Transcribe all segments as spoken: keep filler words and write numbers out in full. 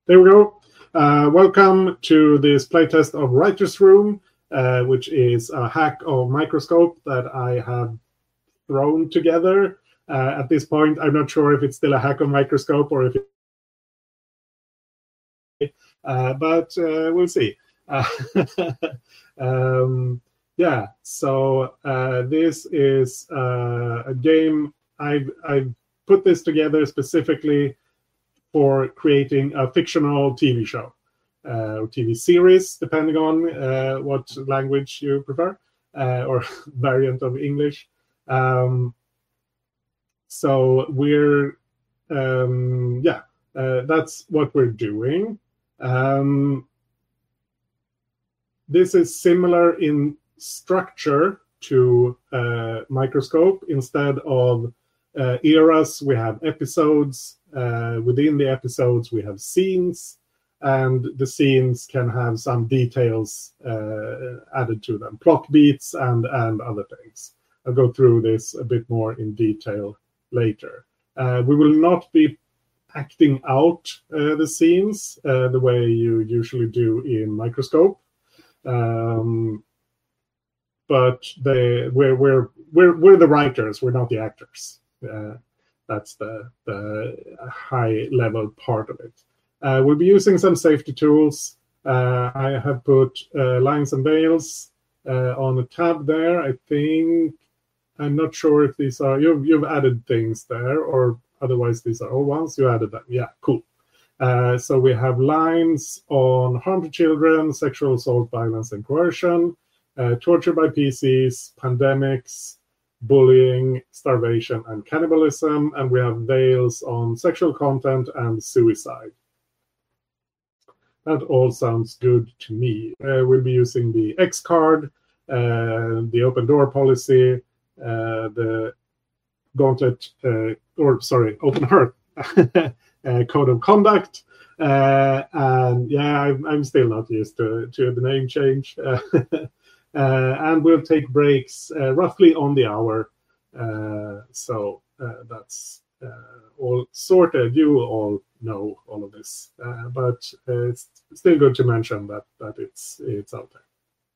There we go. Uh, welcome to this playtest of Writer's Room, uh, which is a hack of Microscope that I have thrown together. Uh, at this point, I'm not sure if it's still a hack of Microscope or if it, uh, but uh, we'll see. Uh, um, yeah, so uh, this is uh, a game. I've, I've put this together specifically for creating a fictional T V show uh, or T V series, depending on uh, what language you prefer, uh, or variant of English. Um, so we're, um, yeah, uh, that's what we're doing. Um, this is similar in structure to uh, Microscope. Instead of uh, eras, we have episodes. Uh, within the episodes, we have scenes, and the scenes can have some details uh, added to them, plot beats and, and other things. I'll go through this a bit more in detail later. Uh, we will not be acting out uh, the scenes uh, the way you usually do in Microscope. Um, but they, we're, we're, we're, we're the writers, we're not the actors. Uh, that's the, the high level part of it. Uh, we'll be using some safety tools. Uh, I have put uh, lines and veils uh, on the tab there. I think, I'm not sure if these are, you've, you've added things there, or otherwise these are old ones. You added them. Yeah, cool. Uh, so we have lines on harm to children, sexual assault, violence, and coercion, uh, torture by P Cs, pandemics, bullying, starvation, and cannibalism. And we have veils on sexual content and suicide. That all sounds good to me. Uh, we'll be using the X card, uh, the open door policy, uh, the gauntlet, uh, or sorry, open hearth uh, code of conduct. Uh, and yeah, I'm, I'm still not used to, to the name change. Uh, uh, and we'll take breaks uh, roughly on the hour. Uh, so uh, that's uh, all sorted. You all know all of this, uh, but uh, it's still good to mention that that it's it's out there.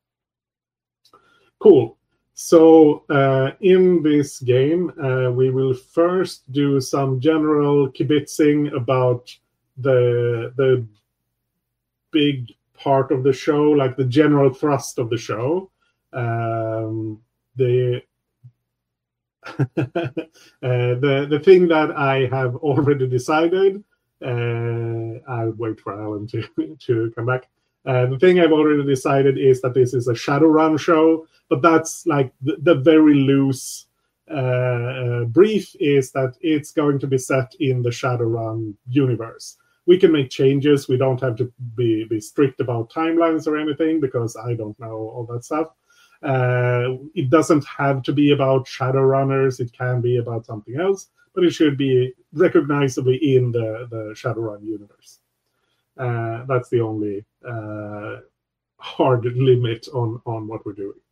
Cool. So uh, in this game, uh, we will first do some general kibitzing about the the big part of the show, like the general thrust of the show. Um, the uh, the the thing that I have already decided. Uh, I'll wait for Alan to to come back. Uh, the thing I've already decided is that this is a Shadowrun show, but that's like the, the very loose uh, uh, brief is that it's going to be set in the Shadowrun universe. We can make changes. We don't have to be, be strict about timelines or anything because I don't know all that stuff. Uh, it doesn't have to be about Shadowrunners. It can be about something else, but it should be recognizably in the, the Shadowrun universe. Uh, that's the only uh, hard limit on, on what we're doing.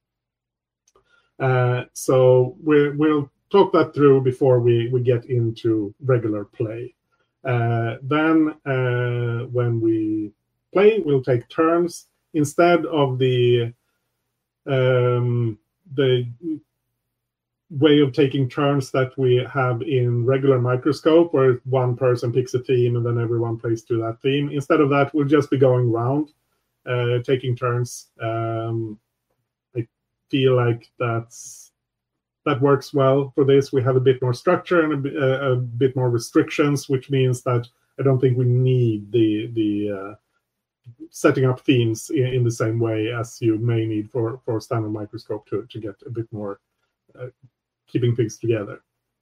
Uh, so we're, we'll talk that through before we, we get into regular play. Uh, then uh, when we play, we'll take turns. Instead of the um, the way of taking turns that we have in regular Microscope, where one person picks a theme and then everyone plays to that theme. Instead of that, we'll just be going around, uh, taking turns. Um, I feel like that's that works well for this. We have a bit more structure and a bit, uh, a bit more restrictions, which means that I don't think we need the the uh, setting up themes in, in the same way as you may need for, for standard Microscope to, to get a bit more uh, keeping things together.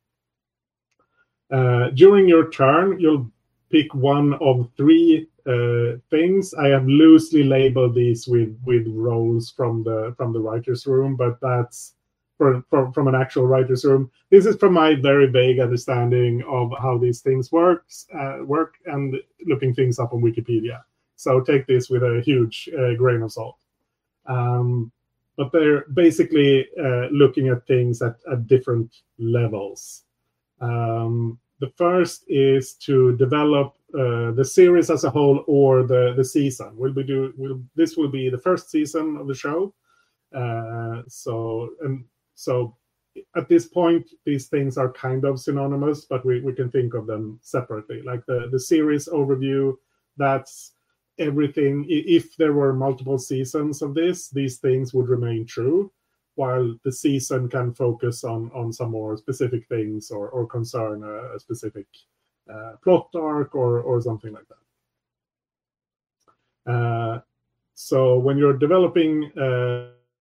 Uh, during your turn, you'll pick one of three uh, things. I have loosely labeled these with, with roles from the from the writer's room, but that's for, for, from an actual writer's room. This is from my very vague understanding of how these things works, uh, work and looking things up on Wikipedia. So take this with a huge uh, grain of salt. Um, but they're basically uh, looking at things at, at different levels. Um, the first is to develop uh, the series as a whole or the the season. Will we do? Will this will be the first season of the show? Uh, so and so at this point, these things are kind of synonymous, but we, we can think of them separately. Like the the series overview, that's everything. If there were multiple seasons of this, these things would remain true, while the season can focus on on some more specific things or or concern a, a specific uh, plot arc or or something like that. Uh, so when you're developing uh,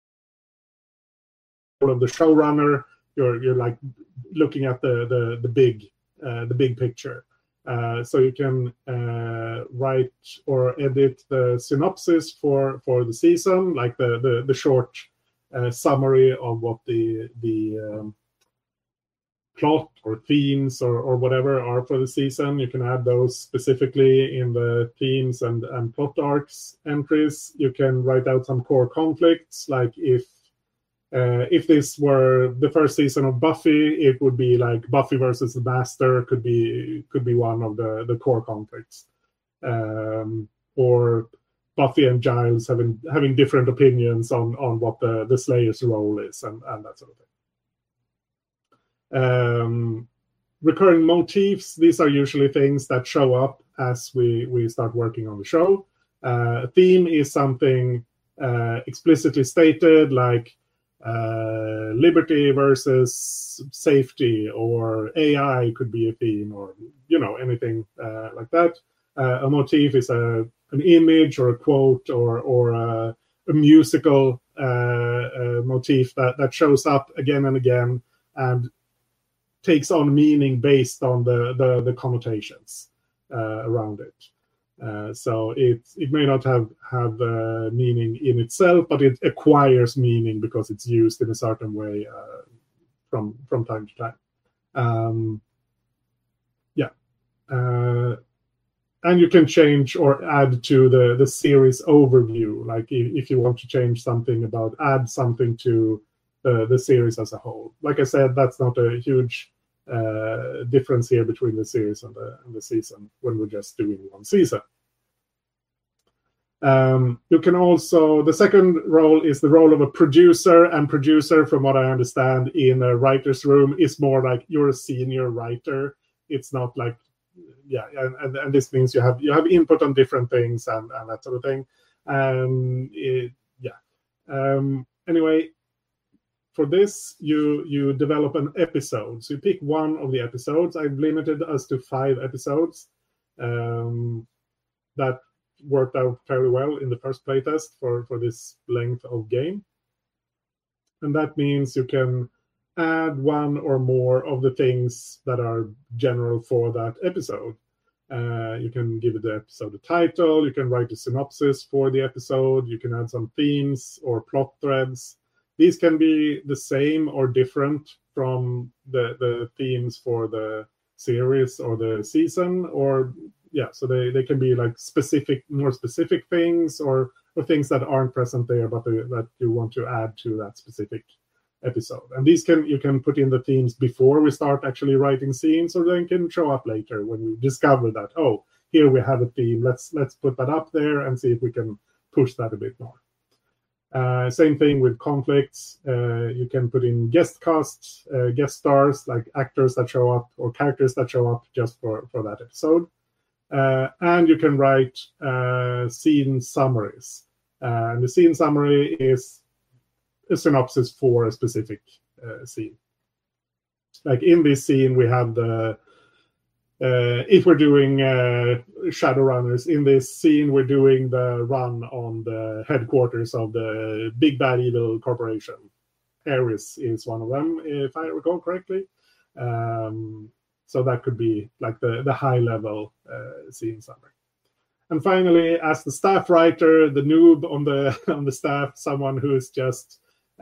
of the showrunner, you're you're like looking at the the the big uh, the big picture. Uh, so you can uh, write or edit the synopsis for for the season, like the the, the short uh, summary of what the the um, plot or themes or, or whatever are for the season. You can add those specifically in the themes and, and plot arcs entries. You can write out some core conflicts, like if Uh, if this were the first season of Buffy, it would be like Buffy versus the Master could be could be one of the, the core conflicts, um, or Buffy and Giles having having different opinions on, on what the, the Slayer's role is and, and that sort of thing. Um, recurring motifs, these are usually things that show up as we, we start working on the show. Uh, a theme is something uh, explicitly stated, like Uh, liberty versus safety, or A I could be a theme, or you know anything uh, like that. Uh, a motif is a an image or a quote or or a, a musical uh, uh, motif that, that shows up again and again and takes on meaning based on the the, the connotations uh, around it. Uh, so it it may not have have uh, meaning in itself, but it acquires meaning because it's used in a certain way uh, from from time to time. Um, yeah, uh, and you can change or add to the the series overview. Like if, if you want to change something about, add something to uh, the series as a whole. Like I said, that's not a huge Uh, difference here between the series and the, and the season when we're just doing one season. Um, you can also, the second role is the role of a producer, and producer, from what I understand in a writer's room, is more like you're a senior writer. It's not like, yeah, and, and, and this means you have you have input on different things and, and that sort of thing. Um, it, yeah. Um, anyway, for this, you you develop an episode. So you pick one of the episodes. I've limited us to five episodes. Um, that worked out fairly well in the first playtest for, for this length of game. And that means you can add one or more of the things that are general for that episode. Uh, you can give the episode a title. You can write a synopsis for the episode. You can add some themes or plot threads. These can be the same or different from the, the themes for the series or the season, or yeah, so they, they can be like specific, more specific things, or, or things that aren't present there, but they, that you want to add to that specific episode. And these can you can put in the themes before we start actually writing scenes, or they can show up later when we discover that, oh, here we have a theme. Let's let's put that up there and see if we can push that a bit more. Uh, same thing with conflicts. Uh, you can put in guest casts, uh, guest stars, like actors that show up or characters that show up just for, for that episode. Uh, and you can write uh, scene summaries. Uh, and the scene summary is a synopsis for a specific uh, scene. Like in this scene, we have the Uh, if we're doing uh, Shadowrunners, in this scene, we're doing the run on the headquarters of the big bad evil corporation. Ares is one of them, if I recall correctly. Um, so that could be like the, the high-level uh, scene summary. And finally, as the staff writer, the noob on the on the staff, someone who is just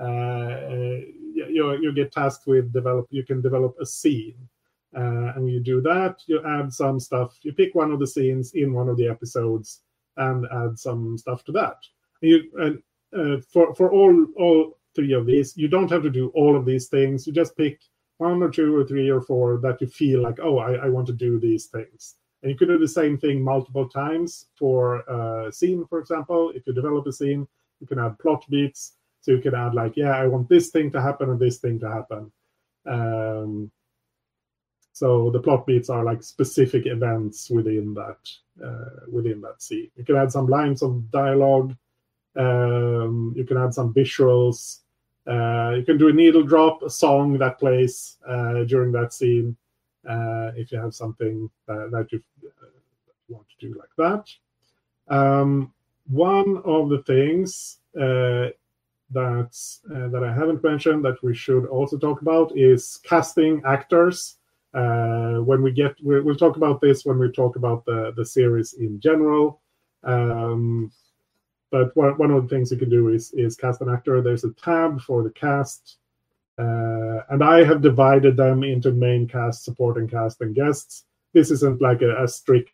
uh, you you get tasked with develop. You can develop a scene. Uh, and you do that, you add some stuff, you pick one of the scenes in one of the episodes and add some stuff to that. And you, uh, uh, for for all all three of these, you don't have to do all of these things. You just pick one or two or three or four that you feel like, oh, I, I want to do these things. And you could do the same thing multiple times for a scene, for example. If you develop a scene, you can add plot beats. So you can add like, yeah, I want this thing to happen and this thing to happen. Um, so the plot beats are like specific events within that uh, within that scene. You can add some lines of dialogue. Um, you can add some visuals. Uh, you can do a needle drop, a song that plays uh, during that scene. Uh, if you have something that, that you uh, want to do like that. Um, one of the things uh, that's, uh, that I haven't mentioned that we should also talk about is casting actors. Uh, when we get, we'll, we'll talk about this when we talk about the, the series in general. Um, but one, one of the things you can do is, is cast an actor. There's a tab for the cast. Uh, and I have divided them into main cast, supporting cast, and guests. This isn't like a, a strict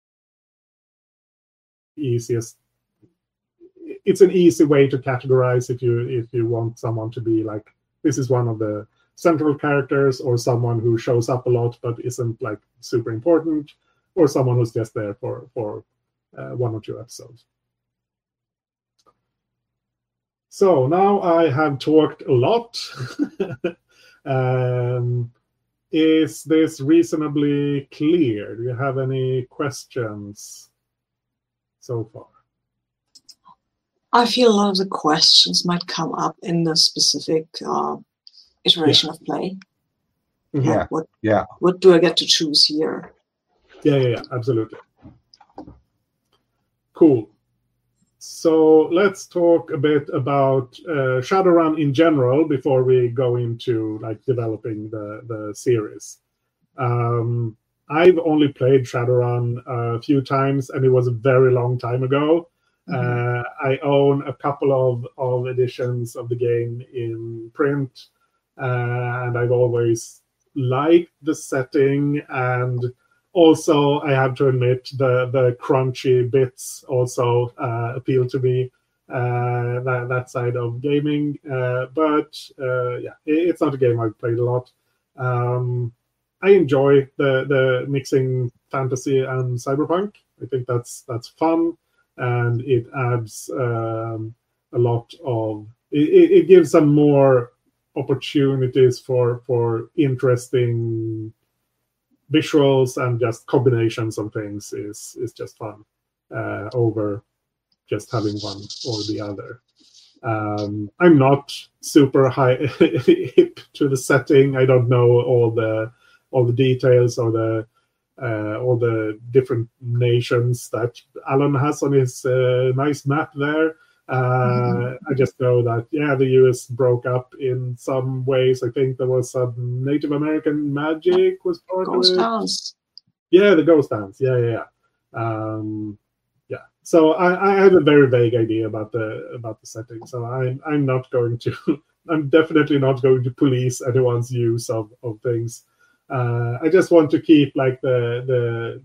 easiest. It's an easy way to categorize if you if you want someone to be like, this is one of the central characters, or someone who shows up a lot but isn't like super important, or someone who's just there for for uh, one or two episodes. So now I have talked a lot. um, is this reasonably clear? Do you have any questions so far? I feel a lot of the questions might come up in the specific uh, iteration yeah. of play. Mm-hmm. Yeah. What, yeah. What do I get to choose here? Yeah, yeah, yeah, absolutely. Cool. So let's talk a bit about uh, Shadowrun in general before we go into like developing the, the series. Um, I've only played Shadowrun a few times, and it was a very long time ago. Mm-hmm. Uh, I own a couple of, of editions of the game in print, uh, and I've always liked the setting, and also, I have to admit, the, the crunchy bits also uh, appeal to me, uh, that, that side of gaming. Uh, but uh, yeah, it, it's not a game I've played a lot. Um, I enjoy the, the mixing fantasy and cyberpunk. I think that's that's fun, and it adds um, a lot of... It, it gives some more opportunities for, for interesting visuals, and just combinations of things is is just fun uh, over just having one or the other. Um, I'm not super high hip to the setting. I don't know all the all the details or the uh, all the different nations that Alan has on his uh, nice map there. Uh, I just know that, yeah, the U S broke up in some ways. I think there was some Native American magic was part Ghost of it. Towns. Yeah, the Ghost Towns. Yeah, yeah, yeah. Um, yeah. So I, I have a very vague idea about the about the setting. So I'm I'm not going to. I'm definitely not going to police anyone's use of of things. Uh, I just want to keep like the the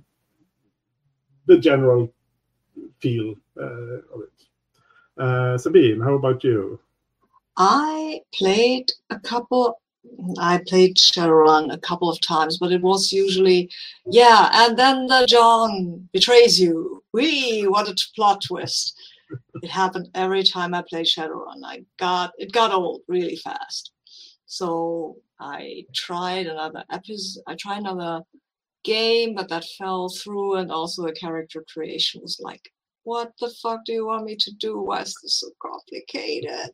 the general feel uh, of it. Uh, Sabine, how about you? I played a couple. I played Shadowrun a couple of times, but it was usually, yeah, and then the John betrays you. Wee, what a plot twist! It happened every time I played Shadowrun. I got it got old really fast, so I tried another episode. I tried another game, but that fell through, and also the character creation was like, what the fuck do you want me to do? Why is this so complicated?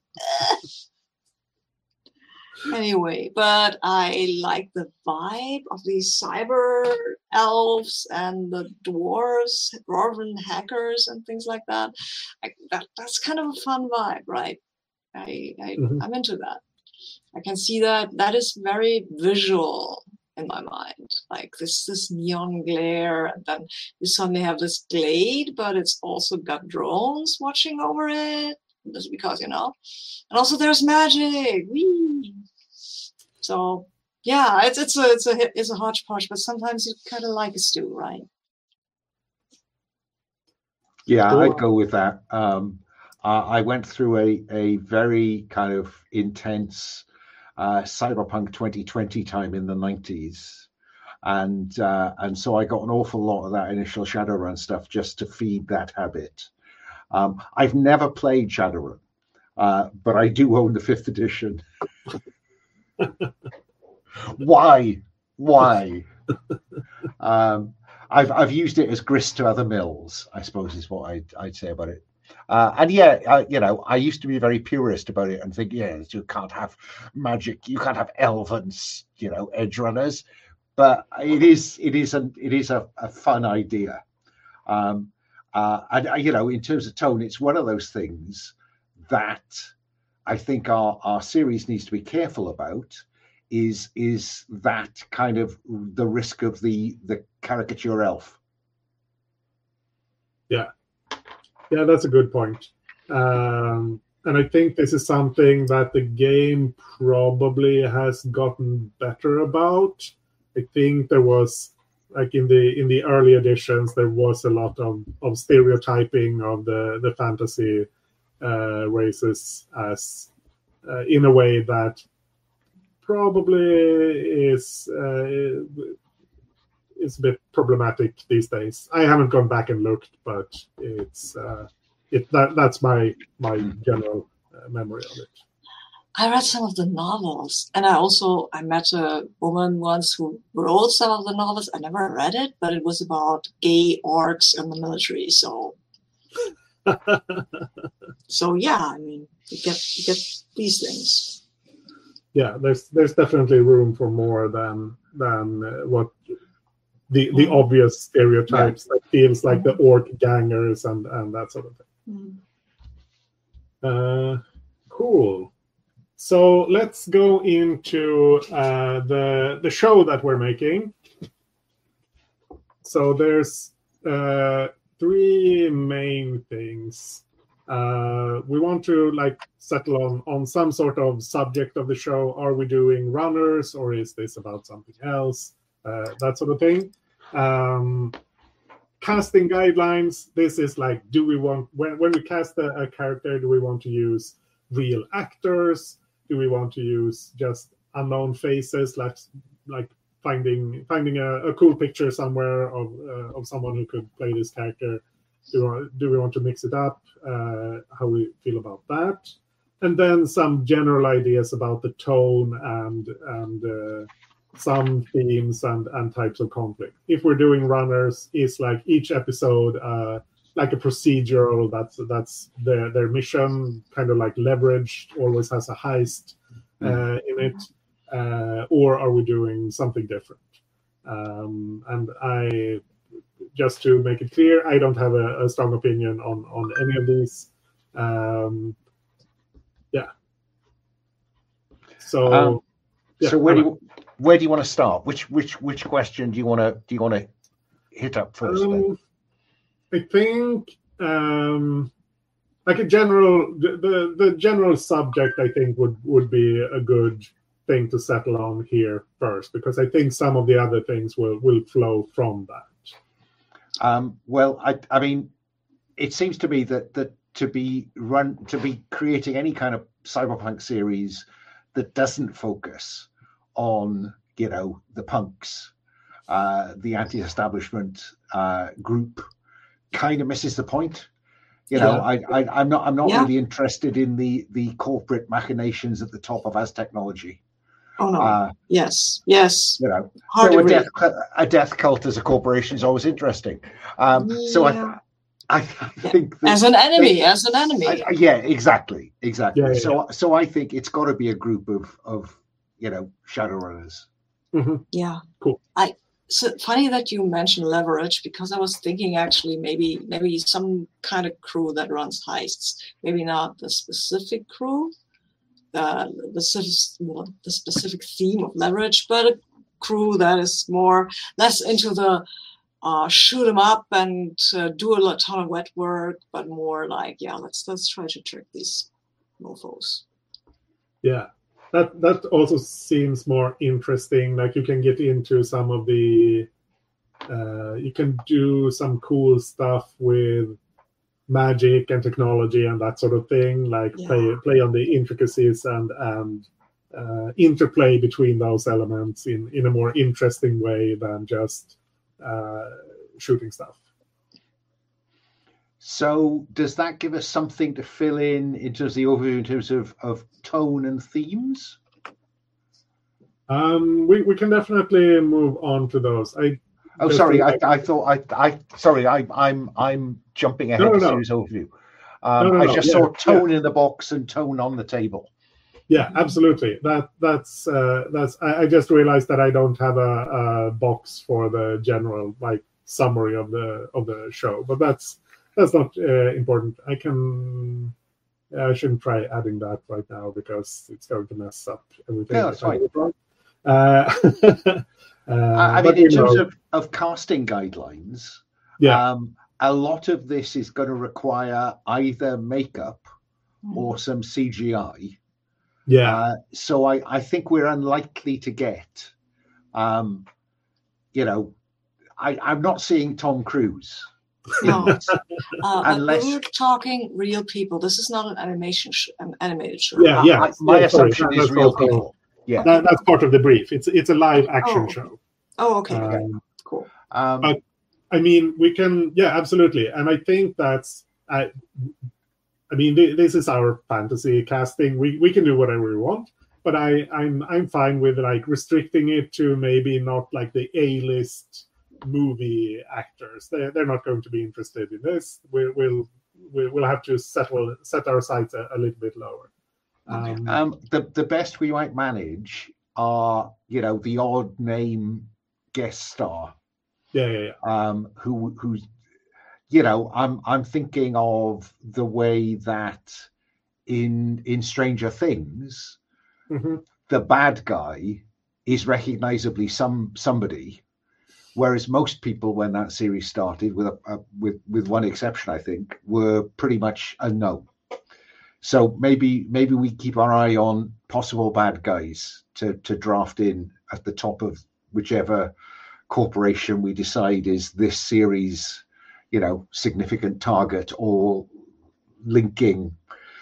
Anyway, but I like the vibe of these cyber elves and the dwarves, dwarven hackers and things like that. I, that that's kind of a fun vibe, right? I, I mm-hmm. I'm into that. I can see that that is very visual in my mind, like this this neon glare, and then you suddenly have this glade, but it's also got drones watching over it, just because, you know, and also there's magic. Whee! So yeah, it's it's a it's a it's a hodgepodge, but sometimes you kind of like a stew, right? Yeah, cool. I'd go with that. Um, uh, I went through a a very kind of intense Uh, Cyberpunk twenty twenty time in the nineties, and uh, and so I got an awful lot of that initial Shadowrun stuff just to feed that habit. Um, I've never played Shadowrun, uh, but I do own the fifth edition. Why? Why? um, I've I've used it as grist to other mills, I suppose is what I'd, I'd say about it. Uh, and yeah, uh, you know, I used to be very purist about it and think, yeah, you can't have magic, you can't have elven, you know, edge runners. But it is it is a it is a, a fun idea. Um, uh, and uh, you know, in terms of tone, it's one of those things that I think our our series needs to be careful about. Is is that kind of the risk of the the caricature elf? Yeah, yeah, that's a good point. Um, and I think this is something that the game probably has gotten better about. I think there was, like in the in the early editions, there was a lot of, of stereotyping of the the fantasy uh, races as uh, in a way that probably is uh, is a bit problematic these days. I haven't gone back and looked, but it's uh, it that that's my my general uh, memory of it. I read some of the novels, and I also I met a woman once who wrote some of the novels. I never read it, but it was about gay orcs in the military. So, so yeah, I mean, you get you get these things. Yeah, there's there's definitely room for more than than uh, what the the mm. obvious stereotypes yeah. that feels like the orc gangers and and that sort of thing. Mm. Uh, cool. So let's go into uh, the the show that we're making. So there's uh, three main things. Uh, we want to like settle on on some sort of subject of the show. Are we doing runners, or is this about something else? Uh, that sort of thing. Um, casting guidelines. This is like, do we want when when we cast a, a character? Do we want to use real actors? Do we want to use just unknown faces, like like finding finding a, a cool picture somewhere of uh, of someone who could play this character? Do, do we want to mix it up? Uh, how we feel about that? And then some general ideas about the tone and and uh, some themes and, and types of conflict. If we're doing runners, is like each episode uh, like a procedural, that's that's their their mission, kind of like Leverage, always has a heist uh, in it, uh, or are we doing something different? Um, and I, just to make it clear, I don't have a, a strong opinion on on any of these. Um, yeah. So, um, yeah, so where do you where do you want to start? Which which which question do you want to do you want to hit up first? Um, I think um, like a general the, the the general subject I think would would be a good thing to settle on here first, because I think some of the other things will will flow from that. Um, well, I I mean, it seems to me that that to be run to be creating any kind of cyberpunk series that doesn't focus on, you know, the punks, uh, the anti-establishment uh, group, kind of misses the point. You know, yeah. I, I I'm not I'm not yeah. really interested in the the corporate machinations at the top of Aztechnology. Oh no! Uh, yes, yes. You know, so a death, a death cult as a corporation is always interesting. Um, yeah. So I, I think that as an enemy, they, as an enemy. I, yeah, exactly, exactly. Yeah, yeah, so, yeah. so I think it's got to be a group of of you know Shadowrunners. Mm-hmm. Yeah, cool. I. So funny that you mentioned Leverage, because I was thinking actually maybe maybe some kind of crew that runs heists. Maybe not the specific crew. Uh, the, specific, the specific theme of Leverage, but a crew that is more less into the uh, shoot 'em up and uh, do a ton of wet work, but more like, yeah, let's let's try to trick these mofos. Yeah, that that also seems more interesting. Like you can get into some of the, uh, you can do some cool stuff with magic and technology and that sort of thing, like yeah. play play on the intricacies and and uh, interplay between those elements in, in a more interesting way than just uh, shooting stuff. So does that give us something to fill in in terms of the overview, in terms of, of tone and themes? Um, we, we can definitely move on to those. I Oh, sorry. I, I thought I, I sorry. I, I'm I'm jumping ahead No, no, of no. series overview. Um, No, no, I no. just Yeah, saw tone yeah. in the box and tone on the table. Yeah, absolutely. That that's uh, that's. I, I just realized that I don't have a, a box for the general like summary of the of the show, but that's that's not uh, important. I can. I shouldn't try adding that right now because it's going to mess up everything. Yeah, that's if I fine. do it wrong. Uh, uh, I but, mean, in you terms know, of, of casting guidelines, yeah, um, a lot of this is going to require either makeup or some C G I. yeah, Uh, so I, I think we're unlikely to get, um, you know, I, I'm not seeing Tom Cruise. in No. this. Uh, Unless- but we're talking real people. This is not an animation, sh- an animated show. yeah, yeah. I- my yeah, sorry, assumption that- is that's real also- people. Yeah. That, that's part of the brief. It's it's a live action Oh, okay. show. Oh, okay. Um, Cool. Um, But- I mean, we can, yeah, absolutely, and I think that's, I, I mean, th- this is our fantasy casting. We we can do whatever we want, but I I'm I'm fine with like restricting it to maybe not like the A-list movie actors. They they're not going to be interested in this. We, we'll we, we'll have to settle set our sights a, a little bit lower. Um, um, the the best we might manage are, you know, the odd name guest star. yeah, yeah, yeah. Um, who who's, you know, I'm I'm thinking of the way that in in Stranger Things, hmm the bad guy is recognizably some somebody, whereas most people when that series started, with a, a with with one exception, I think, were pretty much unknown. So maybe maybe we keep our eye on possible bad guys to to draft in at the top of whichever corporation we decide is this series, you know, significant target, or linking,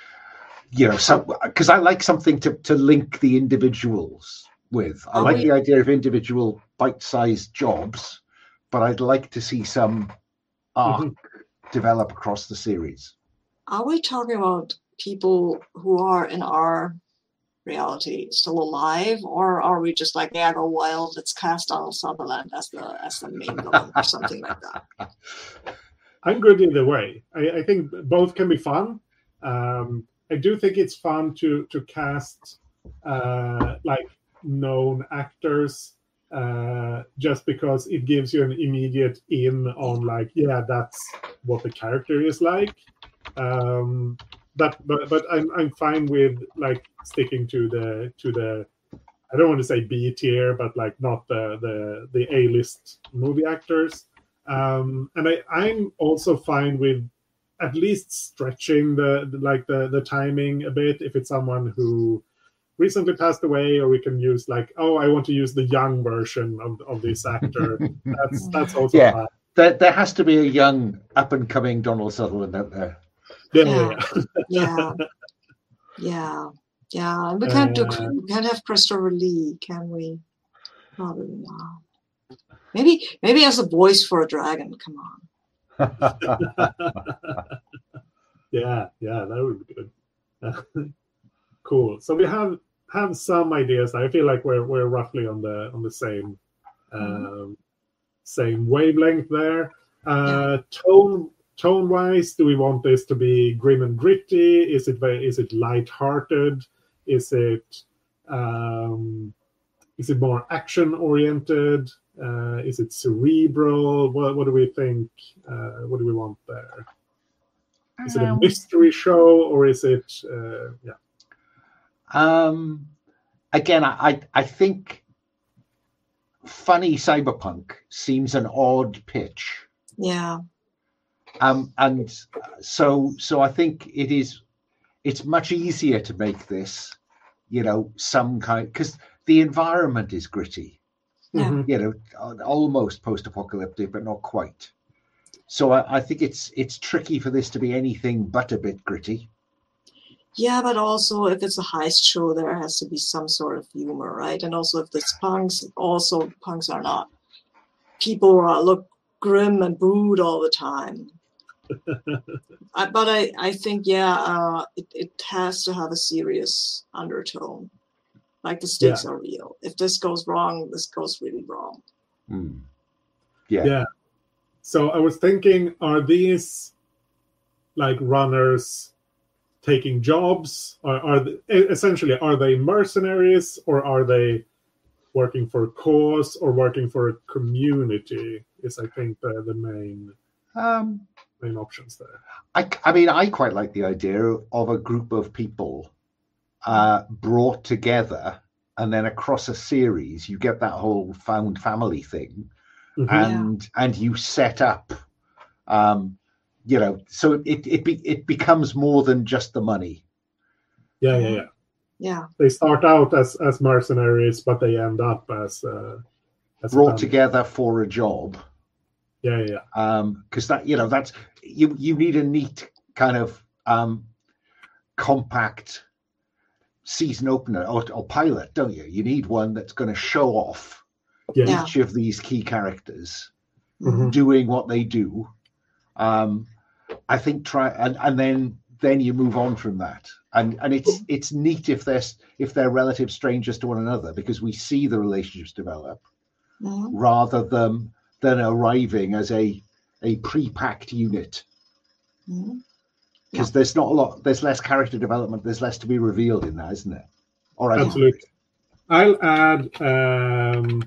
you know, some, because I like something to to link the individuals with. I Are like we- the idea of individual bite-sized jobs, but I'd like to see some arc Mhm. develop across the series. Are we talking about people who are in our reality still alive, or are we just like, yeah, go wild, let's cast Donald Sutherland as the as the main villain or something like that? I'm good either way. I, I think both can be fun. Um, I do think it's fun to to cast uh, like known actors, uh, just because it gives you an immediate in on like, yeah, that's what the character is like. Um, but but but I'm I'm fine with like sticking to the to the I don't want to say B tier, but like not the the the A list movie actors. Um, and I, I'm also fine with at least stretching the, the like the, the timing a bit if it's someone who recently passed away, or we can use like, oh, I want to use the young version of, of this actor. That's that's also Yeah. fine. There, there has to be a young up and coming Donald Sutherland out there. Yeah, Yeah. yeah, Yeah, yeah, yeah. And we can't do Uh, we can't have Christopher Lee, can we? Probably not. Maybe maybe as a voice for a dragon. Come on. yeah, yeah, that would be good. Cool. So we have have some ideas. I feel like we're we're roughly on the on the same um, same wavelength there. Uh, tone tone wise, do we want this to be grim and gritty? Is it very, is it lighthearted? Is it um, is it more action oriented? Uh, is it cerebral? What what do we think? Uh, what do we want there? Is it a Um, mystery show, or is it uh, yeah? Um, again, I, I I think funny cyberpunk seems an odd pitch. Yeah. Um, and so so I think it is it's much easier to make this, you know, some kind, because the environment is gritty, Yeah. Mhm. you know, almost post-apocalyptic, but not quite. So I, I think it's it's tricky for this to be anything but a bit gritty. Yeah, but also if it's a heist show, there has to be some sort of humor, right? And also if it's punks, also punks are not people who are, look grim and brood all the time. I, but I, I think, yeah, uh, it, it has to have a serious undertone. Like the stakes Yeah. are real. If this goes wrong, this goes really wrong. Mm. Yeah. Yeah. So I was thinking, are these like runners taking jobs? Or are they, essentially, are they mercenaries, or are they working for a cause or working for a community? Is, I think, the, the main Um, main options there. I, I mean, I quite like the idea of a group of people uh, brought together, and then across a series, you get that whole found family thing, Mhm. and and you set up, um, you know, so it it be, it becomes more than just the money. Yeah, yeah, yeah. Yeah. They start out as as mercenaries, but they end up as uh, as a Brought family. together for a job. Yeah, yeah, yeah. Um, because that, you know, that's you you need a neat kind of um compact season opener or, or pilot, don't you? You need one that's going to show off Yeah. Yeah. each of these key characters Mhm. doing what they do. Um, I think try and, and then then you move on from that. And and it's it's neat if they're if they're relative strangers to one another, because we see the relationships develop Mhm. rather than than arriving as a a pre-packed unit. Mhm. Because there's not a lot, there's less character development, there's less to be revealed in that, isn't there? All right. Absolutely. I'll add um,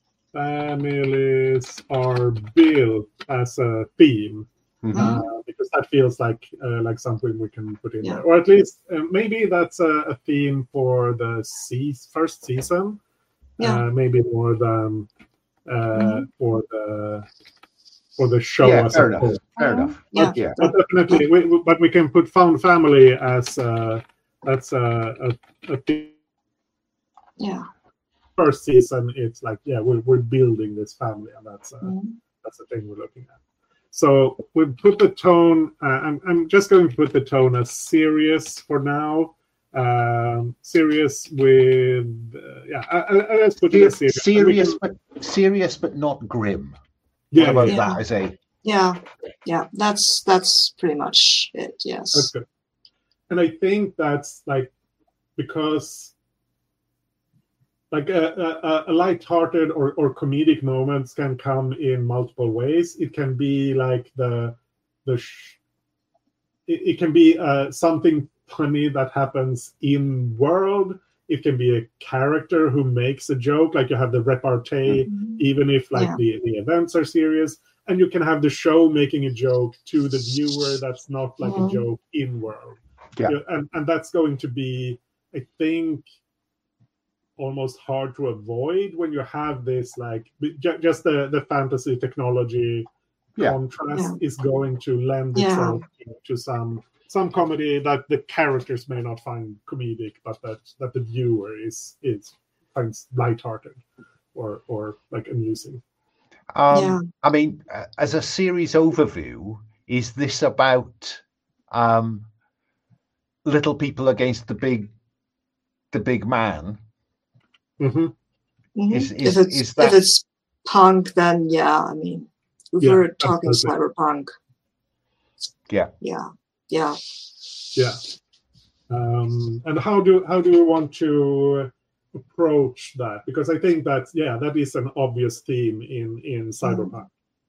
families are built as a theme, Mhm. uh, because that feels like uh, like something we can put in Yeah. there, or at least uh, maybe that's a, a theme for the se- first season. Yeah. Uh, maybe more than uh, Mhm. for the for the show Yeah, as fair a enough. whole. Fair Mhm. enough. Yeah. Yeah. But definitely, we, we- but we can put found family as uh, that's a, a, a theme. Yeah. First season, it's like, yeah, we're, we're building this family, and that's uh, Mhm. that's the thing we're looking at. So we put the tone. Uh, I'm I'm just going to put the tone as serious for now. Um, serious with uh, yeah. I, I, let's put it as serious. Serious, And we can- but serious, but not grim. yeah, What about yeah, yeah, that as a Yeah. Yeah. That's that's pretty much it. that's Yes. good. And I think that's like because like a, a, a light-hearted or, or comedic moments can come in multiple ways. It can be like the the sh- it, it can be uh, something funny that happens in world. It can be a character who makes a joke, like you have the repartee, Mhm. even if like Yeah. the, the events are serious. And you can have the show making a joke to the viewer that's not like Mhm. a joke in world. Yeah. Yeah, and, and that's going to be, I think, almost hard to avoid when you have this like ju- just the the fantasy technology Yeah. contrast Yeah. is going to lend Yeah. itself to, to some some comedy that the characters may not find comedic, but that that the viewer is is finds lighthearted or or like amusing. Um, Yeah. I mean, uh, as a series overview, is this about um, little people against the big, the big man? hmm Mhm. Is is if it's is that if it's punk, then yeah. I mean, if Yeah, we're talking absolutely. cyberpunk, yeah? yeah, yeah. Yeah. Um, and how do how do we want to approach that? Because I think that yeah, that is an obvious theme in in cyberpunk.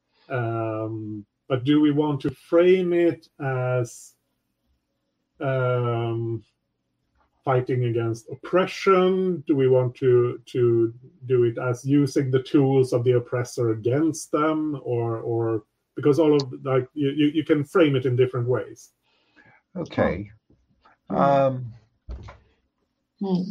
Um, but do we want to frame it as um, fighting against oppression? Do we want to to do it as using the tools of the oppressor against them, or or because all of like you, you, you can frame it in different ways. Okay. Hmm. Um, Hmm.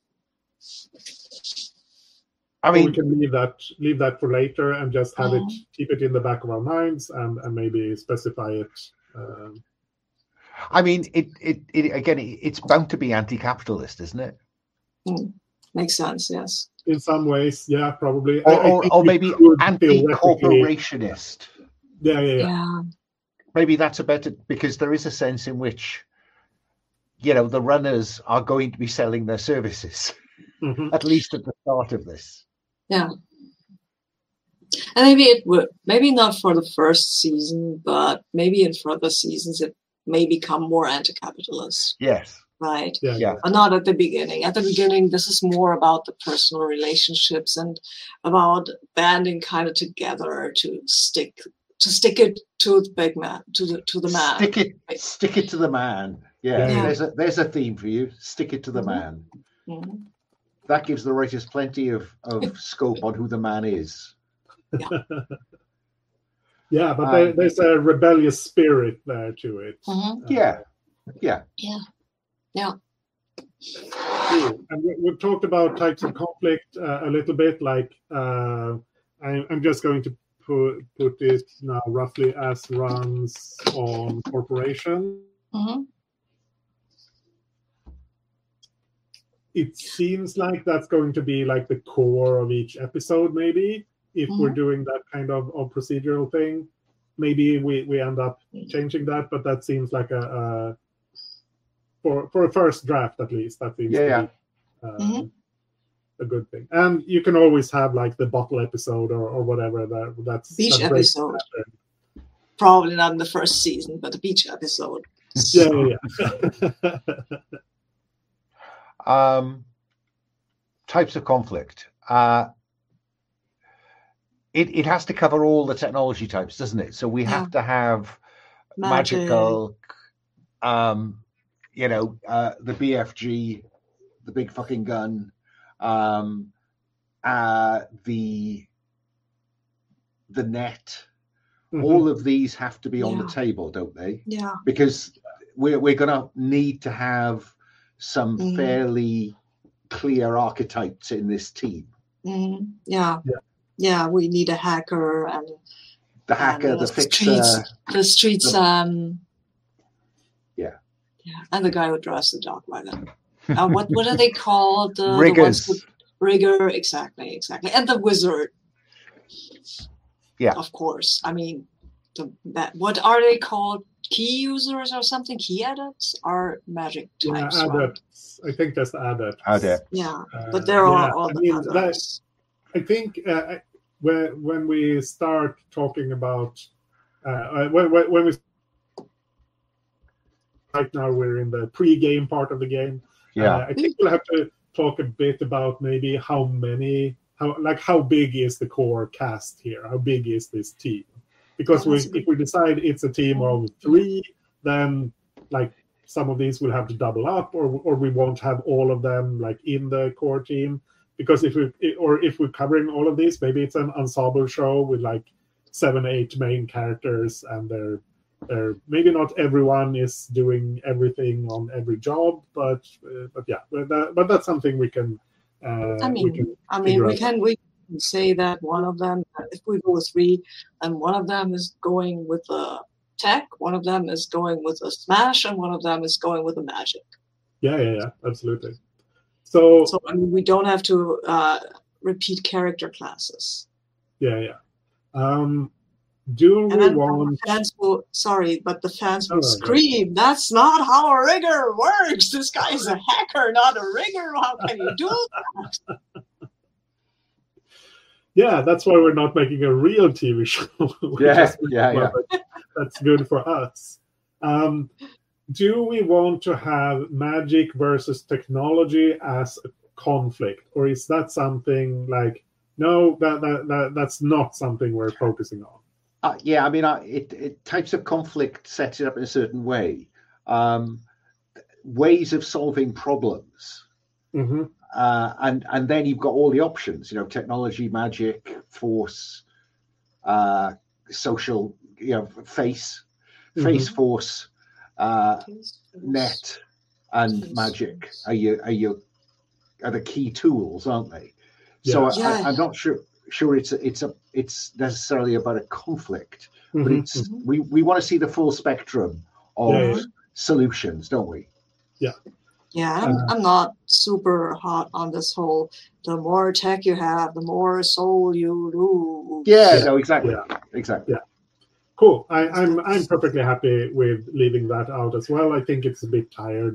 I Or we mean, can leave that leave that for later and just have it Mhm. keep it in the back of our minds and, and maybe specify it. Um, I mean, it, it, it again, it, it's bound to be anti-capitalist, isn't it? Hmm. Makes sense. Yes. in some ways, yeah, probably. Or, I, I or, think or we maybe could theoretically- anti-corporationist. Yeah, yeah, yeah. Yeah. Maybe that's a better, because there is a sense in which you know, the runners are going to be selling their services, Mhm. at least at the start of this. Yeah. And maybe it would, maybe not for the first season, but maybe in further seasons it may become more anti-capitalist, Yes. right? Yeah, Yeah. But not at the beginning. At the beginning, this is more about the personal relationships and about banding kind of together to stick to stick it to the big man, to the to the man. Stick it, stick it to the man. Yeah, Yeah. there's a there's a theme for you. Stick it to the Mhm. man. Mhm. That gives the writers plenty of, of scope on who the man is. Yeah, but Um, there, there's a rebellious spirit there to it. Mhm. Uh, Yeah, yeah. Yeah. Yeah. Cool. And we, we've talked about types of conflict uh, a little bit. Like uh, I, I'm just going to put put it now roughly as runs on corporation. Mm-hmm. It seems like that's going to be like the core of each episode, maybe. If Mhm. we're doing that kind of, of procedural thing, maybe we, we end up changing that. But that seems like a, a for for a first draft at least. That seems Yeah, to be uh, Mhm. a good thing. And you can always have like the bottle episode or, or whatever. That that's Beach that breaks episode. the pattern. Probably not in the first season, but the beach episode. Yeah, yeah, yeah. Um, types of conflict. Uh, it it has to cover all the technology types, doesn't it? So we have to have Magic. magical, um, you know, uh, the B F G, the big fucking gun, um, uh, the the net. Mhm. All of these have to be on the Yeah. table, don't they? Yeah. Because we're we're going to need to have some Mhm. fairly clear archetypes in this team. Mm, yeah. Yeah. Yeah. We need a hacker and The hacker, and the fixer. streets, the streets. the- Um. Yeah. Yeah, and the guy who drives the dog wagon. Uh, what what are they called? The, Riggers. The ones with, rigger. Exactly. Exactly. And the wizard. Yeah. Of course. I mean, the that what are they called? Key users or something? Key adepts are magic Yeah, types. right? adepts. I think that's adepts. Adept. Yeah, Uh, but there yeah, are all I the mean, that- others. I think uh, when when we start talking about uh, when when when we right now we're in the pre-game part of the game. Yeah. Uh, I think we'll have to talk a bit about maybe how many, how like how big is the core cast here? How big is this team? Because Yeah, we, that's a good- if we decide it's a team of three, then like some of these will have to double up, or or we won't have all of them like in the core team. Because if we or if we're covering all of these, maybe it's an ensemble show with like seven, eight main characters, and they're they're maybe not everyone is doing everything on every job, but uh, but yeah, but, that, but that's something we can. Uh, I we mean, can I mean, figure we out. can we can say that one of them, if we go with three, and one of them is going with the tech, one of them is going with a smash, and one of them is going with a magic. Yeah, yeah, yeah, absolutely. So, So I mean, we don't have to uh, repeat character classes. yeah, yeah. Um, do And we then want? fans will, sorry, but the fans will Oh, okay. scream, that's not how a rigger works. This guy is a hacker, not a rigger. How can you do that? Yeah, that's why we're not making a real T V show. We Yeah, just- yeah, yeah. but That's good for us. Um, do we want to have magic versus technology as a conflict, or is that something like no, that, that, that that's not something we're focusing on? Uh, yeah, I mean, I, it, it types of conflict sets it up in a certain way. Um, ways of solving problems. Mm-hmm. Uh, and and then you've got all the options, you know, technology, magic, force, uh, social, you know, face, face, force, uh, net, and magic are you are you are the key tools, aren't they? So Yeah. I, I'm not sure sure it's a, it's a it's necessarily about a conflict, but Mhm, it's we we want to see the full spectrum of Yeah, yeah. solutions, don't we? Yeah, I'm, Uh, I'm not super hot on this whole, the more tech you have, the more soul you lose. Yeah, Yeah. no, exactly, Yeah. exactly. Yeah. Cool. I, I'm I'm perfectly happy with leaving that out as well. I think it's a bit tired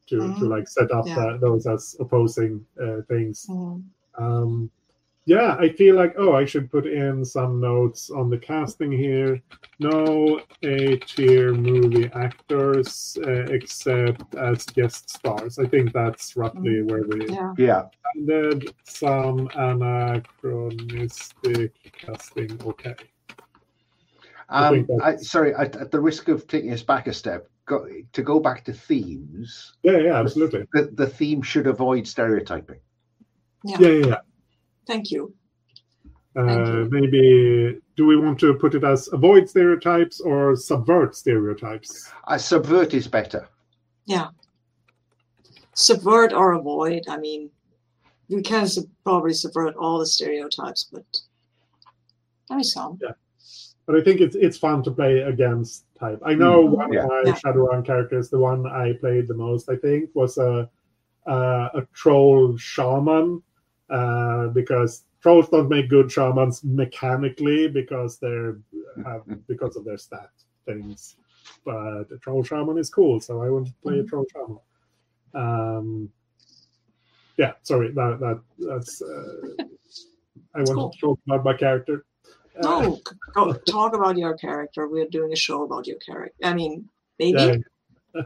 to Mhm. to like set up Yeah. the, those as opposing uh, things. Mhm. Um, yeah, I feel like, oh, I should put in some notes on the casting here. No A-tier movie actors uh, except as guest stars. I think that's roughly Mhm. where we Yeah. Yeah. landed. Some anachronistic casting. Okay. I think Um, I, that's- sorry, at, at the risk of taking us back a step, go, to go back to themes, Yeah, yeah, absolutely. the, the theme should avoid stereotyping. Yeah. Yeah, yeah, yeah. Thank you. Uh, maybe, do we want to put it as avoid stereotypes or subvert stereotypes? Uh, subvert is better. Yeah. Subvert or avoid. I mean, we can sub- probably subvert all the stereotypes, but maybe some. Yeah. But I think it's it's fun to play against type. I know Mm, one yeah. of my Yeah. Shadowrun characters, the one I played the most, I think, was a a, a troll shaman, uh, because trolls don't make good shamans mechanically because they're have, because of their stat things. But a troll shaman is cool, so I want to play a troll shaman. Um, yeah, sorry, that that that's. Uh, I wanted cool. to talk about my character. Uh, No, c- go, talk about your character. We're doing a show about your character. I mean, maybe. Yeah.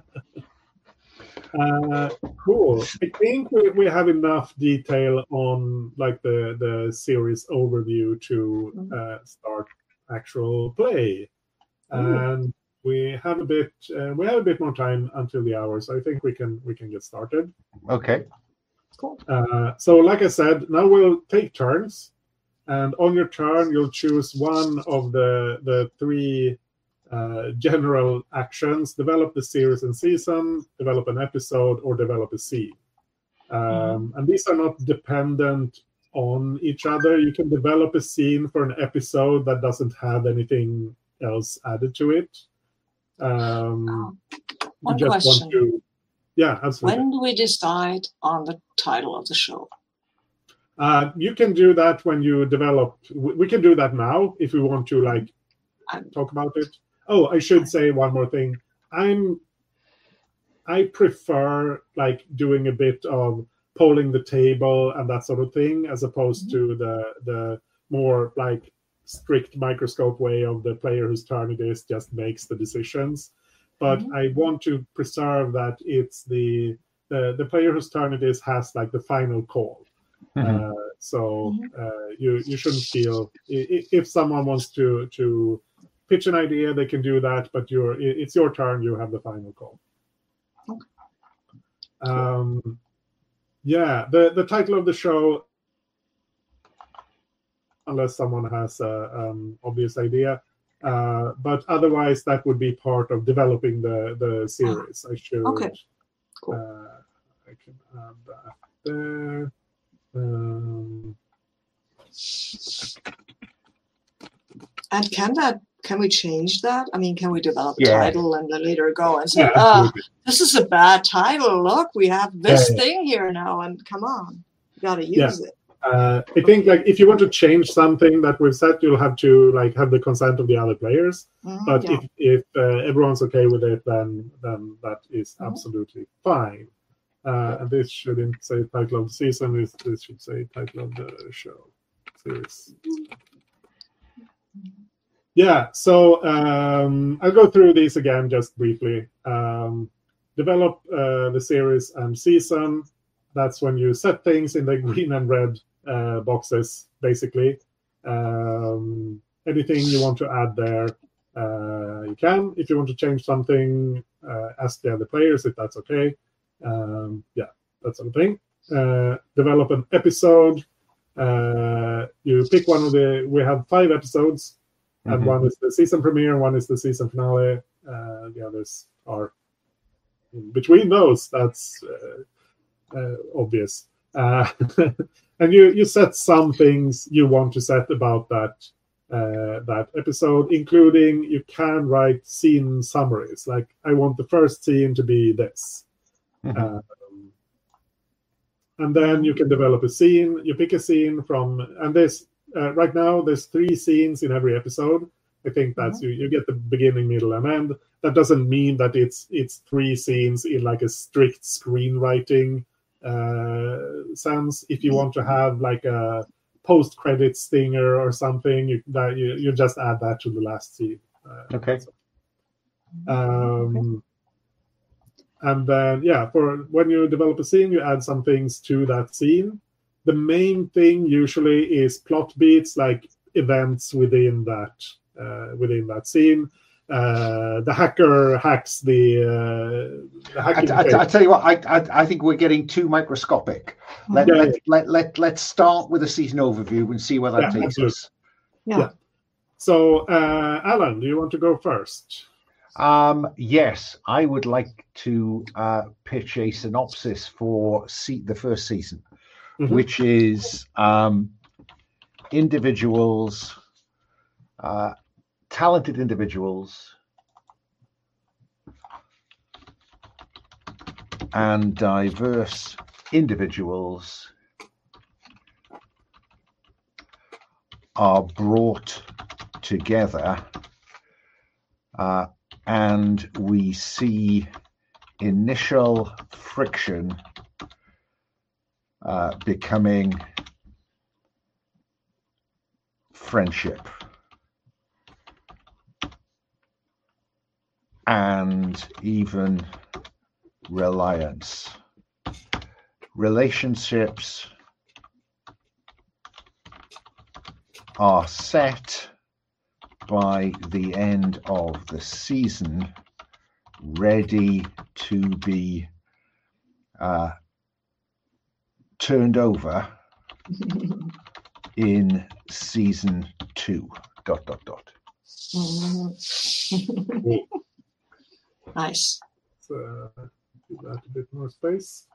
uh, cool. I think we, we have enough detail on like the the series overview to uh, start actual play, and we have a bit uh, we have a bit more time until the hour, so I think we can we can get started. Okay. Cool. Uh, so, like I said, now we'll take turns, and on your turn, you'll choose one of the the three uh, general actions: develop the series and season, develop an episode, or develop a scene. Um, Mm-hmm. And these are not dependent on each other. You can develop a scene for an episode that doesn't have anything else added to it. Um, you One just question. want to, yeah, absolutely. When do we decide on the title of the show? Uh, you can do that when you develop. We we can do that now if we want to, like, I'm- talk about it. Oh, I should say one more thing. I'm. I prefer like doing a bit of polling the table and that sort of thing, as opposed to the the more like strict microscope way of the player whose turn it is just makes the decisions. But Mhm. I want to preserve that it's the the the player whose turn it is has like the final call. Mhm. Uh, so uh, you you shouldn't feel i- i- if someone wants to to pitch an idea, they can do that, but you're i- it's your turn. You have the final call. Um, yeah, the the title of the show, unless someone has a um, obvious idea, uh, but otherwise that would be part of developing the the series. I should. Okay. Cool. Uh, I can add that there. Um, And can that can we change that? I mean, can we develop a Yeah. title and then later go and say, yeah, ah, absolutely. this is a bad title. Look, we have this Yeah, yeah. thing here now, and come on, you gotta Yeah. use it. Uh, I think like if you want to change something that we've set, you'll have to like have the consent of the other players. Mhm, But yeah. if if uh, everyone's okay with it, then then that is Mhm. absolutely fine. Uh, and this shouldn't say title of the season. This this should say title of the show series. Yeah. So um, I'll go through these again just briefly. Um, develop uh, the series and season. That's when you set things in the green and red uh, boxes, basically. Um, anything you want to add there, uh, you can. If you want to change something, uh, ask the other players if that's okay. Um, yeah, that sort of thing. Uh, develop an episode. Uh, you pick one of the. We have five episodes, and Mhm. one is the season premiere, and one is the season finale. Uh, the others are in between those. That's uh, uh, obvious. Uh, and you you set some things you want to set about that uh, that episode, including you can write scene summaries. Like, I want the first scene to be this. Mhm. Um, and then you can develop a scene. You pick a scene from, and there's uh, right now there's three scenes in every episode, I think that's mm-hmm. you, you get the beginning, middle, and end. That doesn't mean that it's it's three scenes in like a strict screenwriting uh, sense. If you want to have like a post-credit stinger or something, you, that you, you just add that to the last scene. Uh, okay. So. Um, and then, yeah, for when you develop a scene, you add some things to that scene. The main thing usually is plot beats, like events within that uh, within that scene. Uh, the hacker hacks the. Uh, the hacking I, I, I tell you what, I, I I think we're getting too microscopic. Let, Yeah, let, yeah. let, let, let's start with a season overview and see where that Yeah, takes absolutely. us. Yeah. Yeah. So, uh, Alan, do you want to go first? Um, yes, I would like to uh, pitch a synopsis for se- the first season, Mhm. which is um, individuals, uh, talented individuals, and diverse individuals are brought together, uh, and we see initial friction uh, becoming friendship, and even reliance. Relationships are set by the end of the season, ready to be uh, turned over in season two. Dot dot dot. Mhm. Nice. So, give that a bit more space.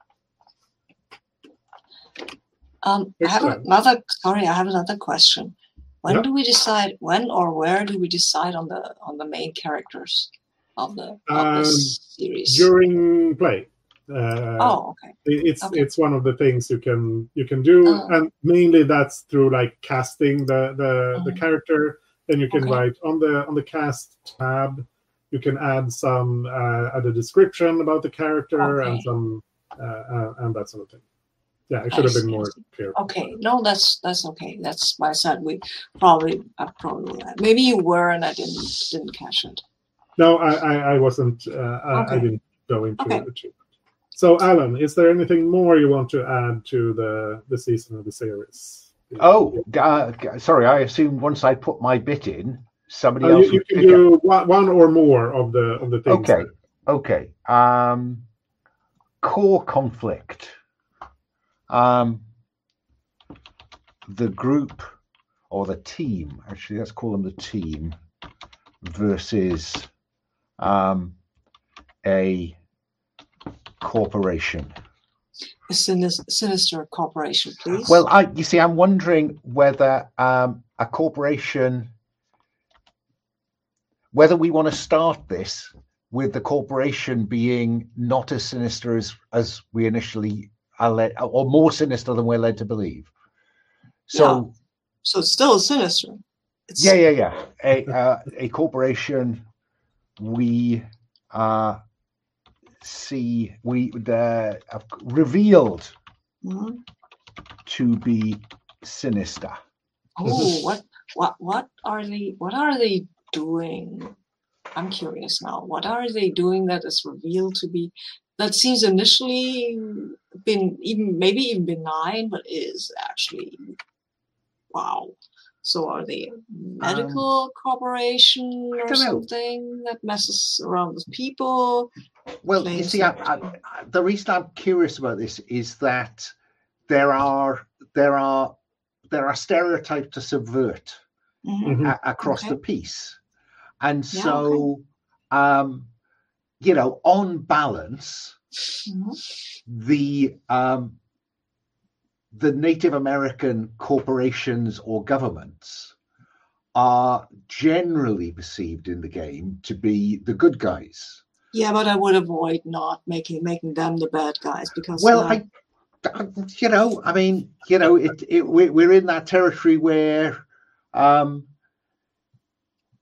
Um, I have Excellent. another. Sorry, I have another question. When Yeah. do we decide? When or where do we decide on the on the main characters of the of Um, this series? During play. Uh, Oh, okay. it- it's Okay. it's one of the things you can you can do, Oh. and mainly that's through like casting the the, the Mhm. character. Then you can Okay. write on the on the cast tab. You can add some uh, add a description about the character and Okay. some uh, uh, and that sort of thing. Yeah, it I should have been see, I more see. clear. Okay, no, that's that's okay. That's why I said we probably I probably maybe you were and I didn't didn't catch it. No, I I, I wasn't. Uh, I, I Okay. didn't go into Okay. it. So, Alan, is there anything more you want to add to the the season of the series? Oh, uh, sorry. I assumed once I put my bit in, somebody Uh, else you, you would can pick up. do one, one or more of the of the things. Okay, okay. Um, core conflict. Um, the group or the team, actually, let's call them the team, versus um, a corporation. A sinis- sinister corporation, please. Well, I you see, I'm wondering whether um, a corporation, whether we want to start this with the corporation being not as sinister as as we initially are led, or more sinister than we're led to believe. So, so it's still sinister. It's, yeah, yeah, yeah. A uh, a corporation we uh, see we the uh, revealed Mhm. to be sinister. Oh, what what what are they? What are they doing? I'm curious now. What are they doing that is revealed to be? That seems initially been even maybe even benign, but is actually wow. So are they a medical Um, corporation or don't know. something that messes around with people? Well, you Claims see, I, that- I, I- the reason I'm curious about this is that there are there are there are stereotypes to subvert Mhm. Mhm. a- across Okay. the piece, and Yeah, so um, you know, on balance, Mhm. the um, the Native American corporations or governments are generally perceived in the game to be the good guys. Yeah, but I would avoid not making making them the bad guys because Well, yeah, I, you know, I mean, you know, it, it we're in that territory where, um,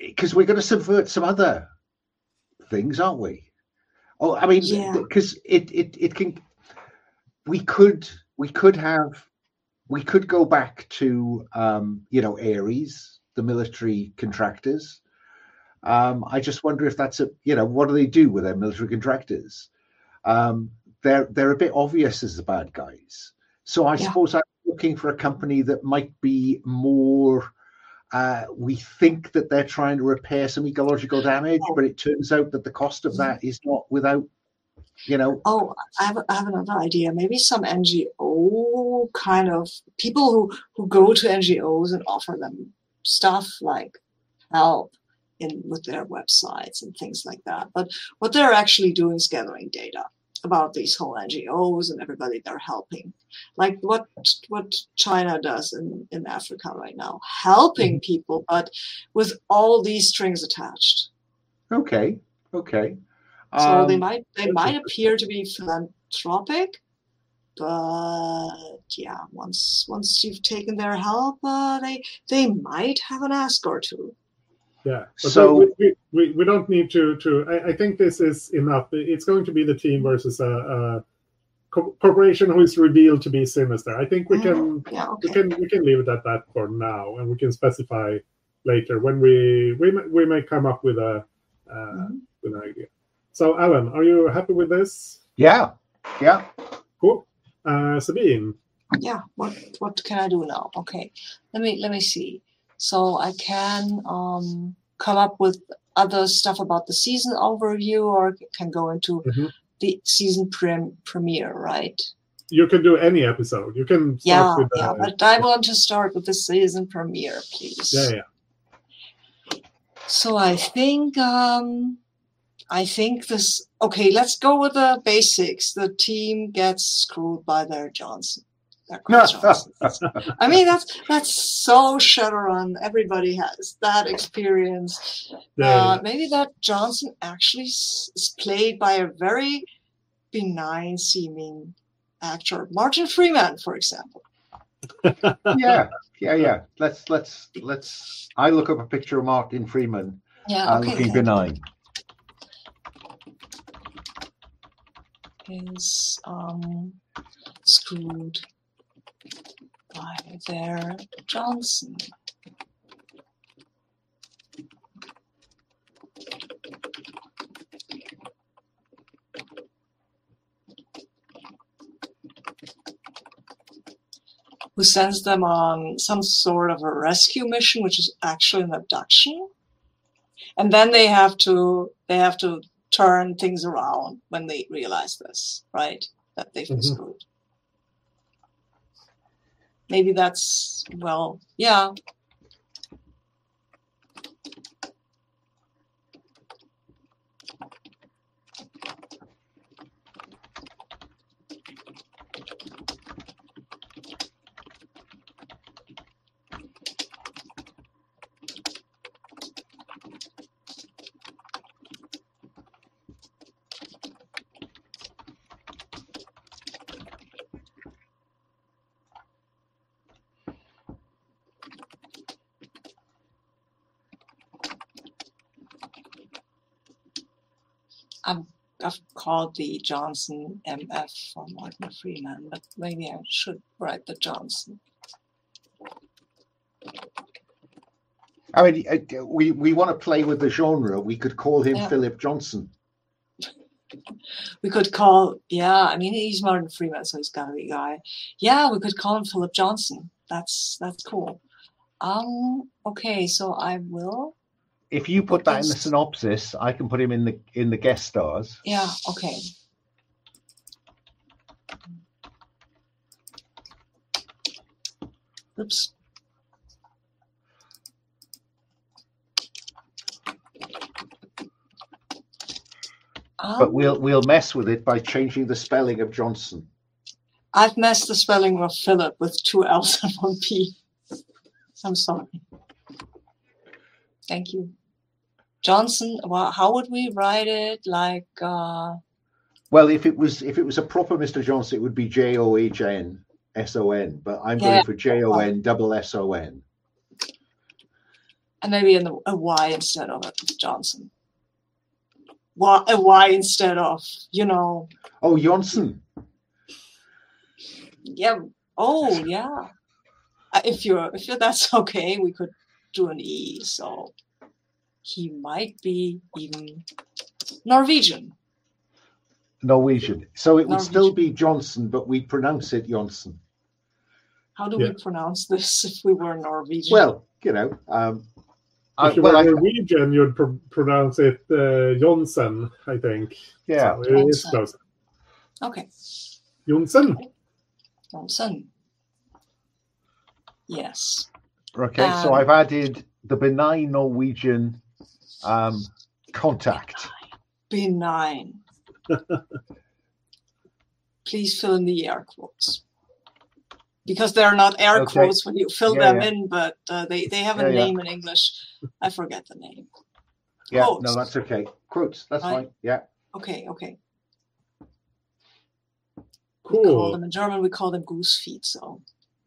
because we're going to subvert some other things, aren't we? Oh, I mean, because Yeah. it, it it can. We could we could have we could go back to um, you know Ares, the military contractors. Um, I just wonder if that's a you know what do they do with their military contractors? Um, they're they're a bit obvious as the bad guys. So I Yeah. suppose I'm looking for a company that might be more. Uh, we think that they're trying to repair some ecological damage, Oh. but it turns out that the cost of that is not without, you know. Oh, I have, I have another idea. Maybe some N G O kind of people who, who go to N G Os and offer them stuff like help in with their websites and things like that. But what they're actually doing is gathering data about these whole N G Os and everybody they're helping. Like what what China does in, in Africa right now, helping people, but with all these strings attached. Okay, okay. So Um, they might they might appear to be philanthropic, but yeah, once once you've taken their help, uh, they they might have an ask or two. Yeah, but So- we, we, we, we don't need to to. I, I think this is enough. It's going to be the team versus a, a co- corporation who is revealed to be sinister. I think we can Mm, yeah, we okay. can we can leave it at that for now, and we can specify later when we we may, we may come up with a uh, Mhm. with an idea. So, Alan, are you happy with this? yeah, yeah. Cool. Uh, Sabine. Yeah, what what can I do now? Okay, let me let me see. So I can um, come up with other stuff about the season overview, or can go into Mhm. the season prem- premiere, right? You can do any episode. You can start Yeah, with yeah. uh, But I want to start with the season premiere, please. yeah, yeah. So I think um, I think this. Okay, let's go with the basics. The team gets screwed by their Johnson. Their Chris Johnson. I mean, that's that's so Shadowrun. Everybody has that experience. Yeah, Uh, yeah. maybe that Johnson actually s- is played by a very benign-seeming actor, Martin Freeman, for example. yeah, yeah, yeah. Let's let's let's. I look up a picture of Martin Freeman Yeah, uh, okay. looking thank benign. you. Is um, screwed by their Johnson. Who sends them on some sort of a rescue mission, which is actually an abduction, and then they have to they have to turn things around when they realize this, right? That they've been Mhm. screwed. Maybe that's well, yeah. I've, I've called the Johnson M F for Martin Freeman, but maybe I should write the Johnson. I mean, uh, we we want to play with the genre. We could call him Yeah. Philip Johnson. We could call, yeah, I mean, he's Martin Freeman, so he's got to be a guy. Yeah, we could call him Philip Johnson. That's that's cool. Um. Okay, so I will. If you put that in the Yes. synopsis, I can put him in the in the guest stars. Yeah. Okay. Oops. Um, But we'll we'll mess with it by changing the spelling of Johnson. I've messed the spelling of Philip with two L's and one P. I'm sorry. Thank you. Johnson, well, how would we write it? Like, uh, Well, if it was if it was a proper Mister Johnson, it would be J O H N S O N. But I'm Yeah. going for J O N double S O N. And maybe in the, a Y instead of it, Johnson. Y, a Y instead of, you know. Oh, Johnson. Yeah. Oh, yeah. Uh, If you're, if you're, that's okay, we could do an E. So he might be even Norwegian. Norwegian. So it would Norwegian. still be Johnson, but we pronounce it Johnson. How do Yeah. we pronounce this if we were Norwegian? Well, you know, um, I, If you well, were I, Norwegian, you'd pr- pronounce it uh, Jonsen, I think. yeah. So it is Jonsen. close. Okay. Jonsen. Johnson. Yes. Okay, so Um, I've added the benign Norwegian um, contact. Benign. Please fill in the air quotes. Because they're not air Okay. quotes when you fill Yeah, them yeah. in, but uh, they, they have a Yeah, yeah. name in English. I forget the name. Yeah, Quotes. no, that's okay. Quotes, that's Right. fine. Yeah. Okay, okay. We call Cool. them in German, we call them goose feet. So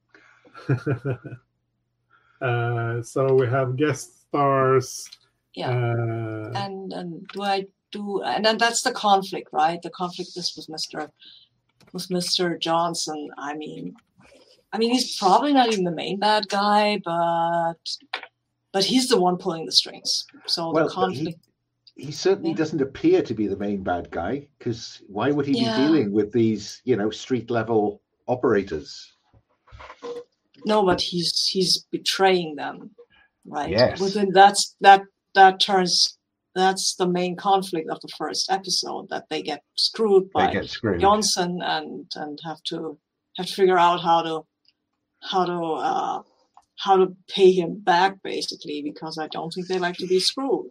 uh, so we have guest stars. yeah. Uh, and and do I do and then that's the conflict, right? The conflict is with Mister with Mister Johnson. I mean I mean he's probably not even the main bad guy, but but he's the one pulling the strings. So Well, the conflict he, he certainly Yeah. doesn't appear to be the main bad guy, because why would he Yeah. be dealing with these, you know, street level operators? no, but he's he's betraying them, right? Yes. Within that's that that turns that's the main conflict of the first episode, that they get screwed They by get screwed. Johnson and and have to have to figure out how to how to uh, how to pay him back, basically, because I don't think they like to be screwed.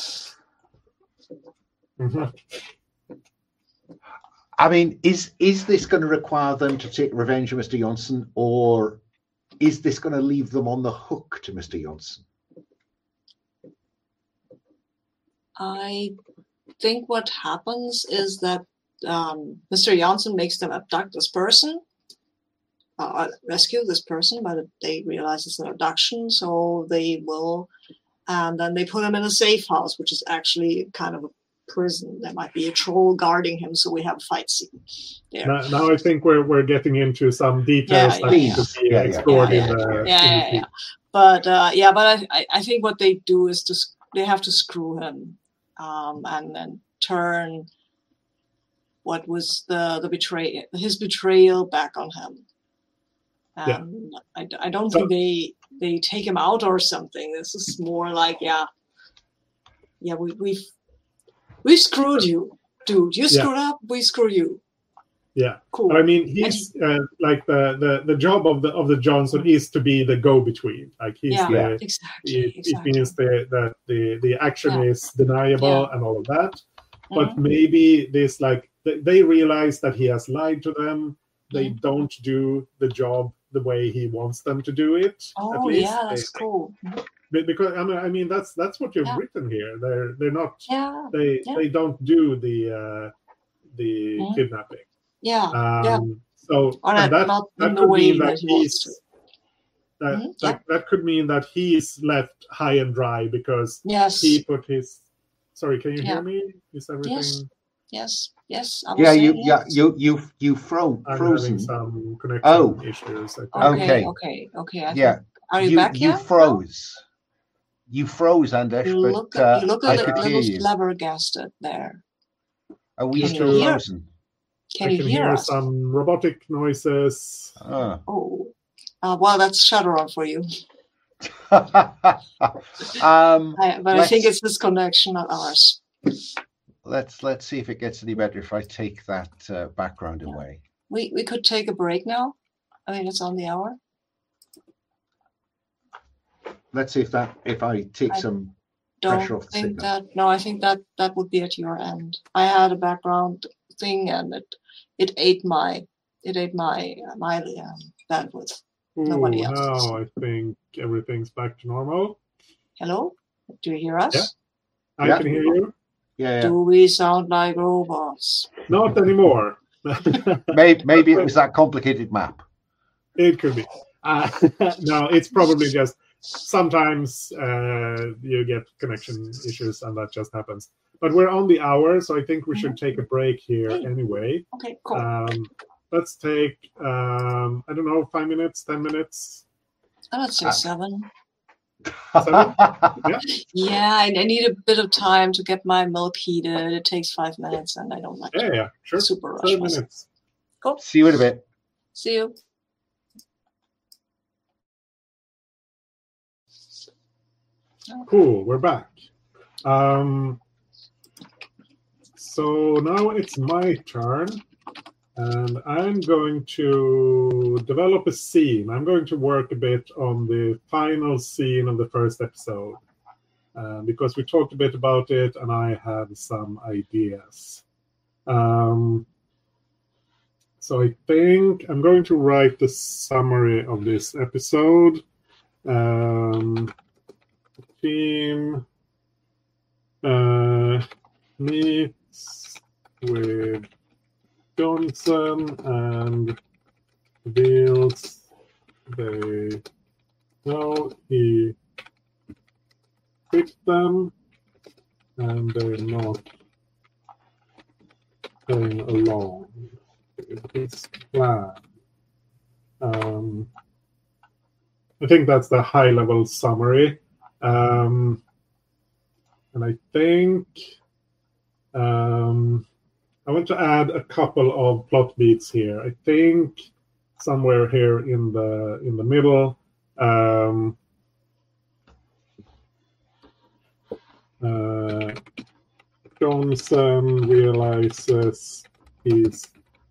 mhm. I mean, is is this going to require them to take revenge on Mister Johnson, or is this going to leave them on the hook to Mister Johnson? I think what happens is that um, Mister Johnson makes them abduct this person, uh, rescue this person, but they realize it's an abduction, so they will, and then they put him in a safe house, which is actually kind of a prison. There might be a troll guarding him, so we have a fight scene there. now, now I think we're we're getting into some details Yeah, that yeah, could be yeah. explored Yeah, in the. yeah, in yeah, the yeah. But uh, yeah, but I, I- I think what they do is just they have to screw him, um, and then turn what was the the betray his betrayal back on him. Yeah. And I, I don't So- think they they take him out or something. This is more like yeah, yeah we we've we screwed you, dude. You Yeah. screwed up. We screw you. Yeah. Cool. But I mean, he's uh, like the, the the job of the of the Johnson is to be the go between. Like he's yeah, the exactly. it, exactly. it means the, that the the action Yeah. is deniable Yeah. and all of that. Mhm. But maybe this like they, they realize that he has lied to them. They Mhm. don't do the job the way he wants them to do it. at Oh least. yeah, They- that's cool. Mhm. be- because I mean, I mean that's that's what you've Yeah. written here. They're they're not Yeah, they Yeah. they don't do the uh, the Mhm. kidnapping. yeah. Um, Yeah. So Or and not, that not that in the could way mean that that he wants he's to. that, Mhm, that that could mean that he's left high and dry because Yes, he put his. Sorry, can you Yeah. hear me? Is everything? Yes. yes, yes. I was Yeah, you, saying yeah, yes. you, you, you fro- I'm frozen. having some connection Oh. issues. I think. Okay, Okay. okay, okay. I Yeah, think, are you, you, back you here? froze. You froze, Andesh, You look, but uh, you look a I li- could hear little you. flabbergasted there. Are we Can still you hear? frozen? Can I you can hear hear us? some robotic noises. Ah. Oh, uh, well, that's Shadowrun for you. um, I, but I think Let's- it's this connection, not ours. let's let's see if it gets any better if I take that uh, background Yeah. away. We we could take a break now. I mean, it's on the hour. Let's see if that if I take I some pressure Don't off the think signal. that. No, I think that that would be at your end. I had a background thing, and it it ate my it ate my uh, my um, bandwidth. Ooh, Nobody else is. now I think everything's back to normal. Hello, do you hear us? Yeah. I Yeah. can hear you. Yeah, yeah. Do we sound like robots? Not anymore. Maybe maybe it was that complicated map. It could be. Uh, no, it's probably just sometimes uh, you get connection issues, and that just happens. But we're on the hour, so I think we should take a break here anyway. Okay, cool. Um, let's take, um, I don't know, five minutes, ten minutes? I would say seven. Seven? Yeah. Yeah, I, I need a bit of time to get my milk heated. It takes five minutes, and I don't like Yeah, to yeah, sure. super rush Seven myself. minutes. Cool. See you in a bit. See you. Cool, we're back. Um, so now it's my turn, and I'm going to develop a scene. I'm going to work a bit on the final scene of the first episode, uh, because we talked a bit about it, and I have some ideas. Um, so I think I'm going to write the summary of this episode. Um, Team uh, meets with Johnson and reveals they know he tricked them and they're not playing along with his plan. Um, I think that's the high-level summary. Um, and I think um, I want to add a couple of plot beats here. I think somewhere here in the in the middle, um, uh, Johnson realizes he's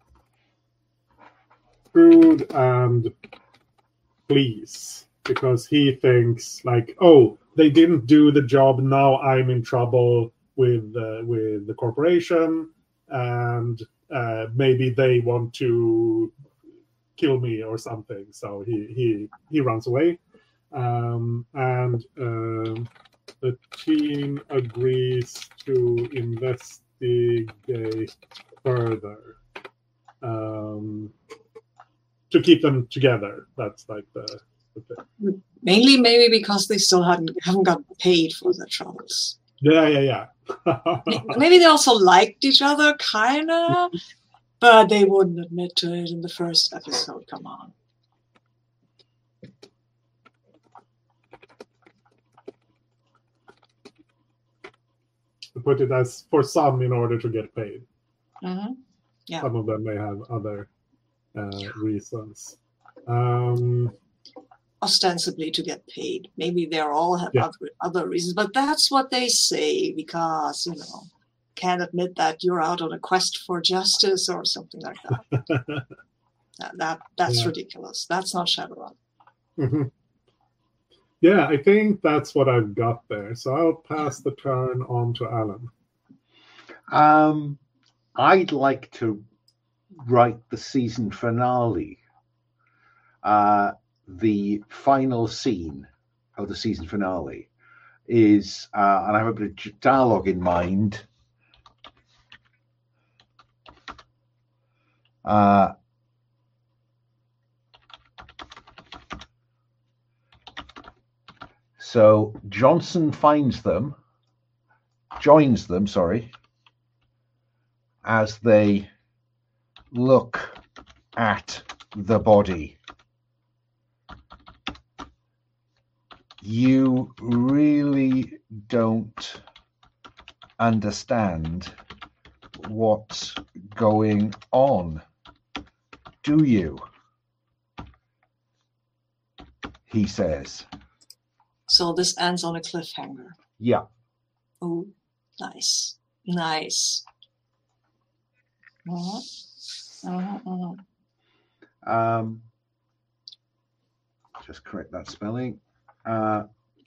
screwed and flees because he thinks like, oh, they didn't do the job. Now I'm in trouble with uh, with the corporation, and uh, maybe they want to kill me or something. So he he he runs away, um, and um, the team agrees to investigate further um, to keep them together. That's like the. the Mainly, maybe because they still haven't haven't gotten paid for their troubles. Yeah, yeah, yeah. Maybe they also liked each other, kinda, but they wouldn't admit to it in the first episode. Come on. To put it as for some in order to get paid. Mm-hmm. Yeah. Some of them may have other uh, reasons. Um, Ostensibly to get paid. Maybe they all have yeah. other, other reasons, but that's what they say because, you know, can't admit that you're out on a quest for justice or something like that. that, that That's yeah. ridiculous. That's not Shadowrun. Mm-hmm. Yeah, I think that's what I've got there. So I'll pass the turn on to Alan. Um, I'd like to write the season finale. Uh, the final scene of the season finale is, uh, and I have a bit of dialogue in mind. Uh, so Johnson finds them, joins them, sorry, as they look at the body. You really don't understand what's going on, do you? He says. So this ends on a cliffhanger. Yeah. Oh, nice. Nice. Uh-huh. Uh-huh, uh-huh. Um, just correct that spelling. Uh,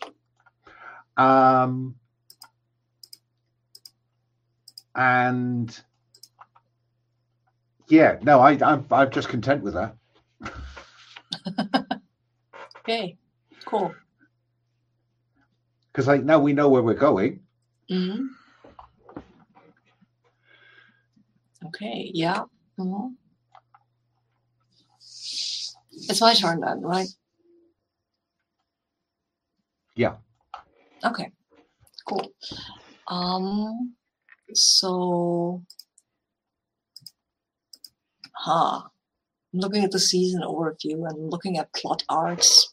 um, and yeah, no, I, I'm, I'm just content with that. Okay, cool. Because like now we know where we're going. Mm-hmm. Okay, yeah. Mm-hmm. It's my turn then, right? Yeah. Okay. Cool. Um. So. Huh. I'm looking at the season overview and looking at plot arcs.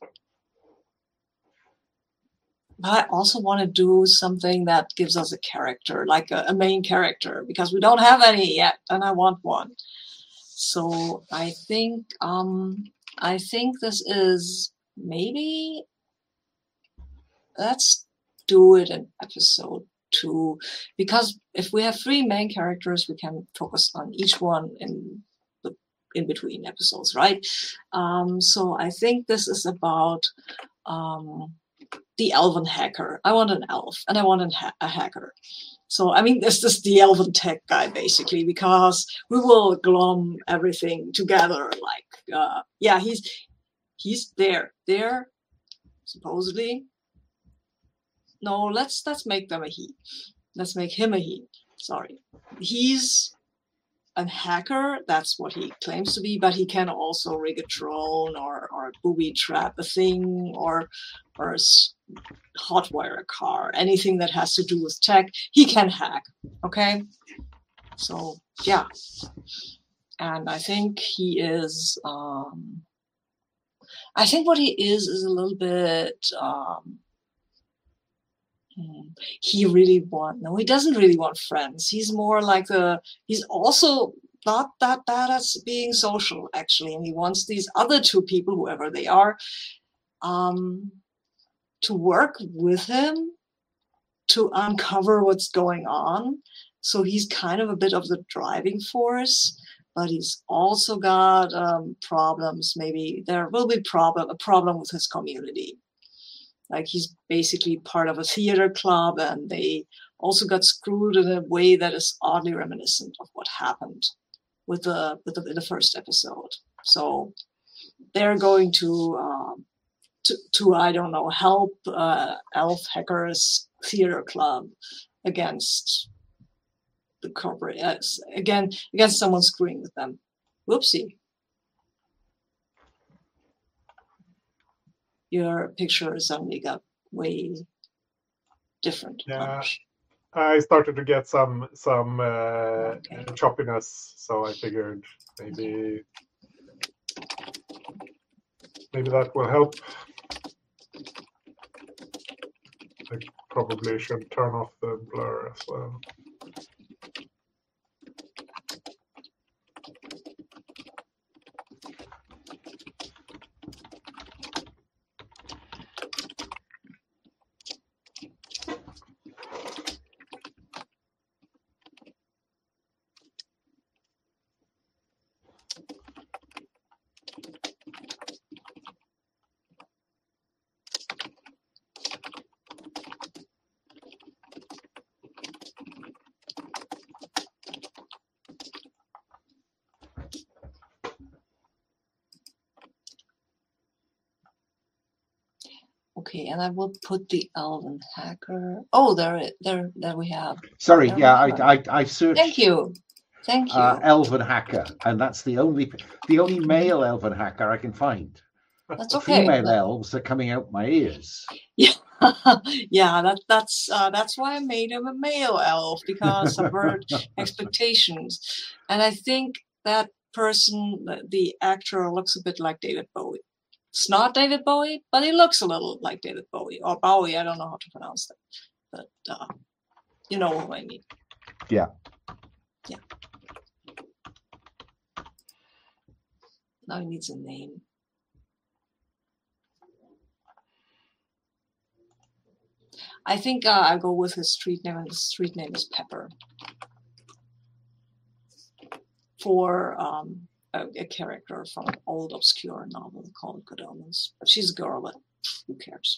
But I also want to do something that gives us a character, like a, a main character, because we don't have any yet, and I want one. So I think um, I think this is maybe let's do it in episode two, because if we have three main characters, we can focus on each one in the in between episodes, right? Um, so I think this is about. Um, the elven hacker. I want an elf and I want an ha- a hacker. So, I mean, this is the elven tech guy, basically, because we will glom everything together. Like, uh, yeah, he's he's there. There, supposedly. No, let's let's make them a he. Let's make him a he. Sorry. He's a hacker, that's what he claims to be, but he can also rig a drone or, or booby trap a thing or or hotwire a car, anything that has to do with tech, he can hack. Okay? So, yeah. And I think he is, um, I think what he is is a little bit, um, he really want no he doesn't really want friends. He's more like a he's also not that bad at being social, actually, and he wants these other two people, whoever they are, um to work with him to uncover what's going on. So he's kind of a bit of the driving force, but he's also got um problems. Maybe there will be problem a problem with his community. Like, he's basically part of a theater club, and they also got screwed in a way that is oddly reminiscent of what happened with the with the, in the first episode. So they're going to um, to, to I don't know help uh, Elf Hackers Theater Club against the corporate uh, again against someone screwing with them. Whoopsie. Your picture suddenly got way different. Yeah, I started to get some some uh, Okay. choppiness, so I figured maybe maybe that will help. I probably should turn off the blur as well. Okay, and I will put the elven hacker. Oh, there, it- there, there we have. Sorry, There yeah, we I, have. I I searched. Thank you, thank you. Uh, elven hacker, and that's the only the only male elven hacker I can find. That's The okay. female That- elves are coming out my ears. yeah, yeah. That that's uh, that's why I made him a male elf, because subvert expectations, and I think that person, the, the actor, looks a bit like David Bowie. It's not David Bowie, but he looks a little like David Bowie or Bowie. I don't know how to pronounce that, but uh, you know what I mean. Yeah. Yeah. Now he needs a name. I think uh, I'll go with his street name, and his street name is Pepper. For um, a, a character from an old obscure novel called Good Omens. She's a girl, but who cares?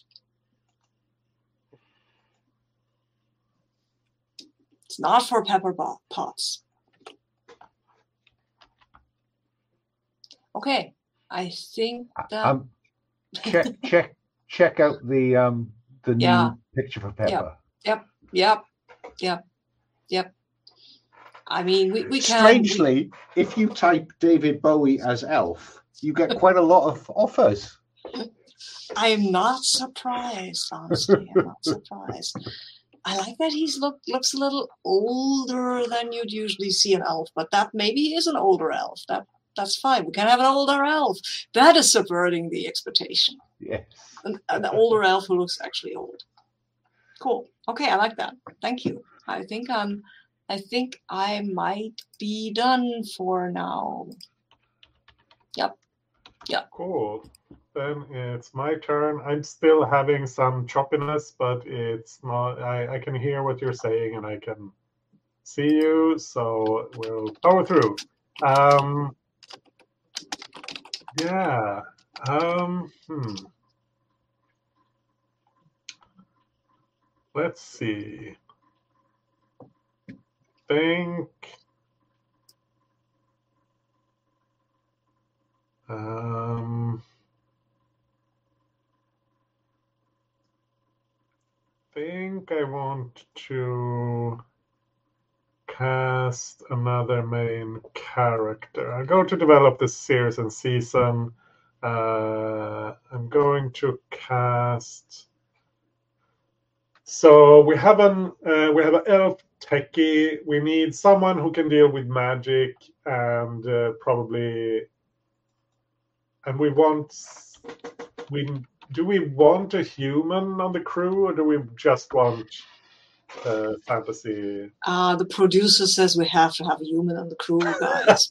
It's not for Pepper Potts. Okay, I think that. Um, check check check out the um the new Yeah. picture for Pepper. Yep, yep, yep, yep. I mean, we, we can. Strangely, if you type David Bowie as elf, you get quite a lot of offers. I'm not surprised, honestly. I'm not surprised. I like that he's look looks a little older than you'd usually see an elf, but that maybe he is an older elf. That that's fine. We can have an older elf. That is subverting the expectation. Yes. An, an older elf who looks actually old. Cool. Okay, I like that. Thank you. I think I'm. I think I might be done for now. Yep. Yep. Cool. Then it's my turn. I'm still having some choppiness, but it's not. I, I can hear what you're saying and I can see you, so we'll power through. Um, yeah. Um, hmm. Let's see. Think. Um. Think I want to cast another main character. I'm going to develop this series and season. Uh, I'm going to cast. So we have an uh, we have an elf techie. We need someone who can deal with magic and uh, probably. And we want we. Do we want a human on the crew, or do we just want uh, fantasy? Uh, the producer says we have to have a human on the crew, guys.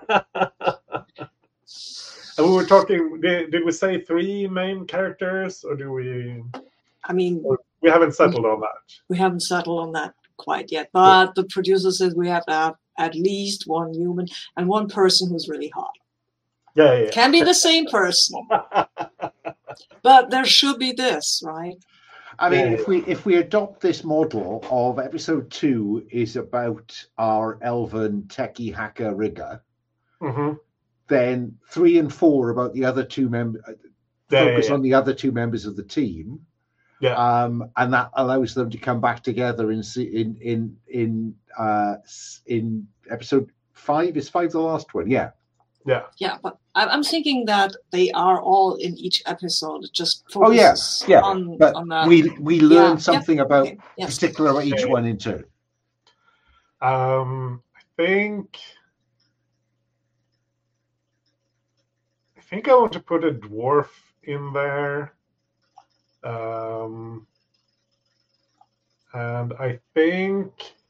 And we were talking. Did, did we say three main characters, or do we? I mean, we haven't settled on that. We haven't settled on that quite yet. But the producer says we have to have at least one human and one person who's really hot. Yeah, yeah. Can be the same person. But there should be this, right? I mean, Yeah. if we if we adopt this model of episode two is about our elven techie hacker rigger, Mm-hmm. then three and four about the other two members Yeah, focus yeah, yeah. on the other two members of the team. Yeah. Um, and that allows them to come back together in se- in in in uh, s- in episode five. Is five the last one? Yeah. Yeah. Yeah, but I- I'm thinking that they are all in each episode. It just Oh yeah, focuses yeah. on, but on that. we we learn Yeah, something about Okay, yes. particular about each Yeah. one in turn. Um, I think. I think I want to put a dwarf in there. Um, and I think.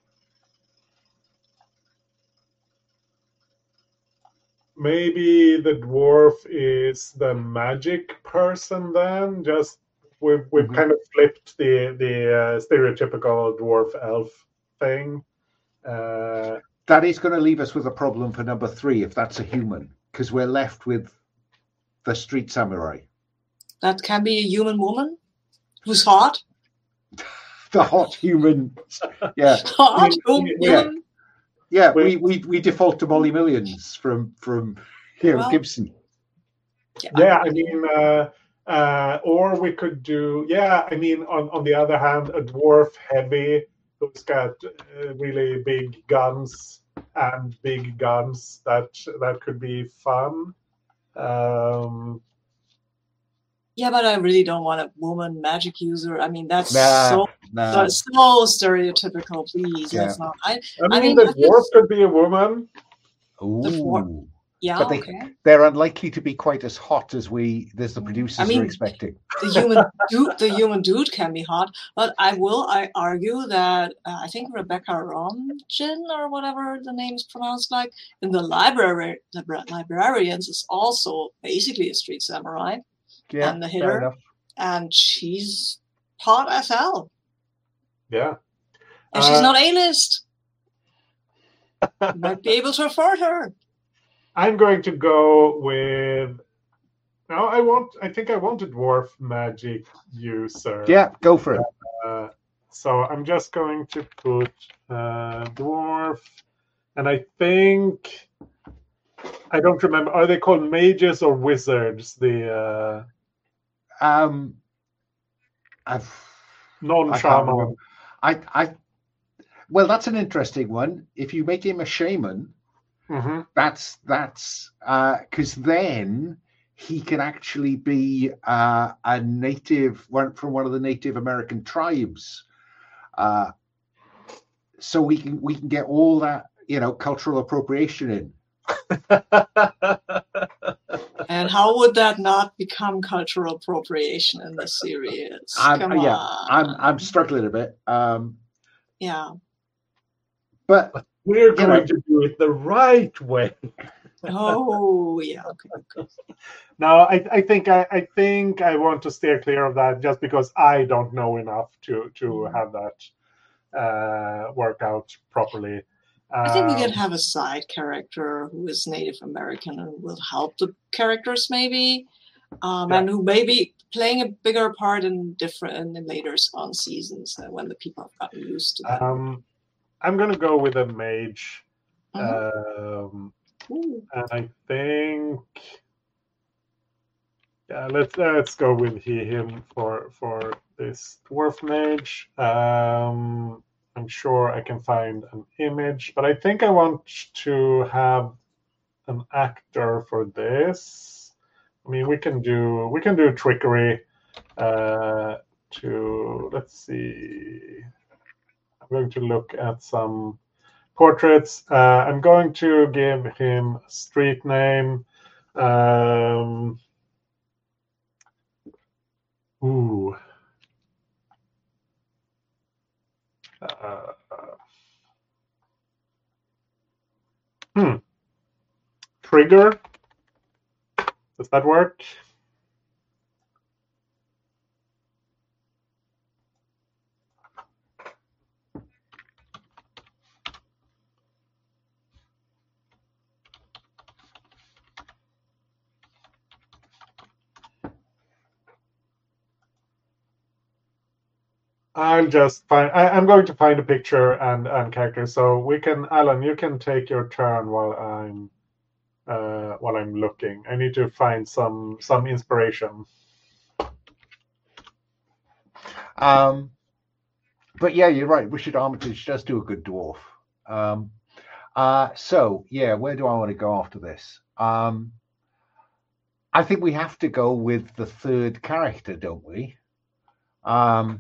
Maybe the dwarf is the magic person then. Just we've we've Mhm. kind of flipped the the uh, stereotypical dwarf elf thing. Uh, That is going to leave us with a problem for number three if that's a human, because we're left with the street samurai, That can be a human woman who's hot. the hot human. Yeah, Hot Yeah. human. yeah. Wait. We we we default to Molly Millions from from you know Well, Gibson. yeah, I mean, uh, uh, or we could do. Yeah, I mean, on on the other hand, a dwarf heavy who's got uh, really big guns and big guns. That that could be fun. Um, Yeah, but I really don't want a woman magic user. I mean, that's Nah, so nah. that's so stereotypical. Please, Yeah. let's not. I, I mean, mean, the I think- dwarf could be a woman. Ooh. yeah, But they- okay. They're unlikely to be quite as hot as we as the producers I mean- are expecting. The human dude, the human dude can be hot, but I will. I argue that uh, I think Rebecca Romijn or whatever the name's pronounced like in the library, the librarians is also basically a street samurai, Yeah, and the fair hitter. enough. and she's hot as hell, Yeah. and she's Uh, not A-list. You might be able to afford her. I'm going to go with. No, I want. I think I want a dwarf magic user. Yeah, go for it. Uh, so I'm just going to put uh, dwarf, and I think I don't remember. Are they called mages or wizards? The uh, Um, I've I can't non-shaman. remember. I I well, that's an interesting one. If you make him a shaman, hmm that's that's because then he can actually be uh, a native one from one of the Native American tribes. Uh, so we can we can get all that, you know, cultural appropriation in. And how would that not become cultural appropriation in the series? I'm, Come yeah, on. I'm I'm struggling a bit. Um, yeah. But we're you going know. to do it the right way. Oh yeah. Okay. Okay. No, I, I think I, I think I want to steer clear of that just because I don't know enough to to Mm. have that uh, work out properly. I think we Um, can have a side character who is Native American and will help the characters maybe, um, Yeah. and who may be playing a bigger part in different in later on seasons uh, when the people have gotten used to that. um, I'm gonna go with a mage, Mhm. um, Ooh. and I think yeah, let's let's go with he him for for this dwarf mage. Um, I'm sure I can find an image, but I think I want to have an actor for this. I mean, we can do we can do trickery. Uh, to let's see. I'm going to look at some portraits. Uh, I'm going to give him a street name. Um, ooh. Uh, hmm. Trigger. Does that work? I'll just find. I, I'm going to find a picture and and character. So we can, Alan. You can take your turn while I'm uh, while I'm looking. I need to find some some inspiration. Um, but yeah, you're right. Richard Armitage does do a good dwarf. Um, uh, so yeah, where do I want to go after this? Um, I think we have to go with the third character, don't we? Um,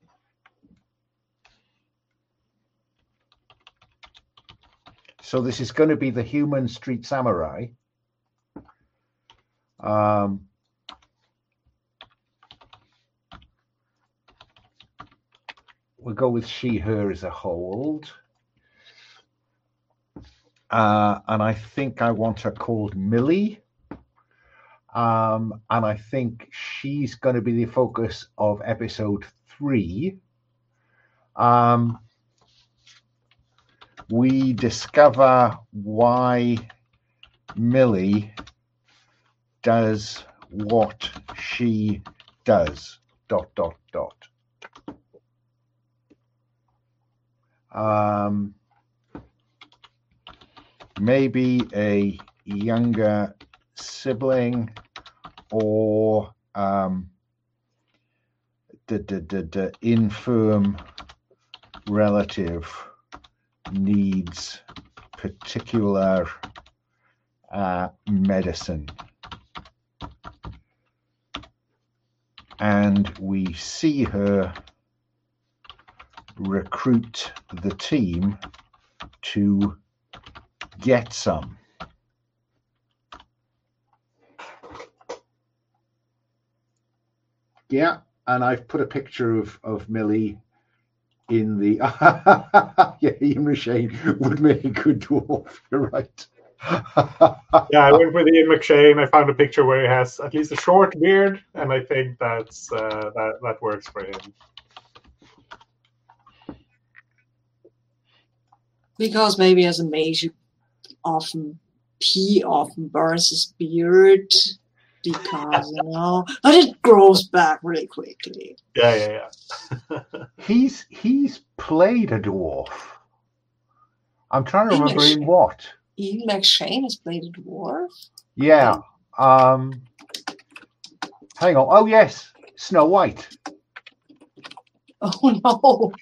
so this is going to be the human street samurai. Um, we'll go with she, her as a hold. Uh, and I think I want her called Millie. Um, and I think she's going to be the focus of episode three. Um, we discover why Millie does what she does. Dot, dot, dot. Um, maybe a younger sibling or um, the, the, the, the infirm relative needs particular uh, medicine. And we see her recruit the team to get some. Yeah, and I've put a picture of, of Millie in the... yeah, Ian McShane would make a good dwarf, you're right. Yeah, I went with Ian McShane. I found a picture where he has at least a short beard, and I think that's uh, that that works for him. Because maybe as a mage, you often he often burns his beard because you know, but it grows back really quickly. Yeah, yeah, yeah. he's he's played a dwarf. I'm trying to Ian remember in McShane. what. Ian McShane has played a dwarf. Yeah. Um, hang on. Oh yes, Snow White. Oh no.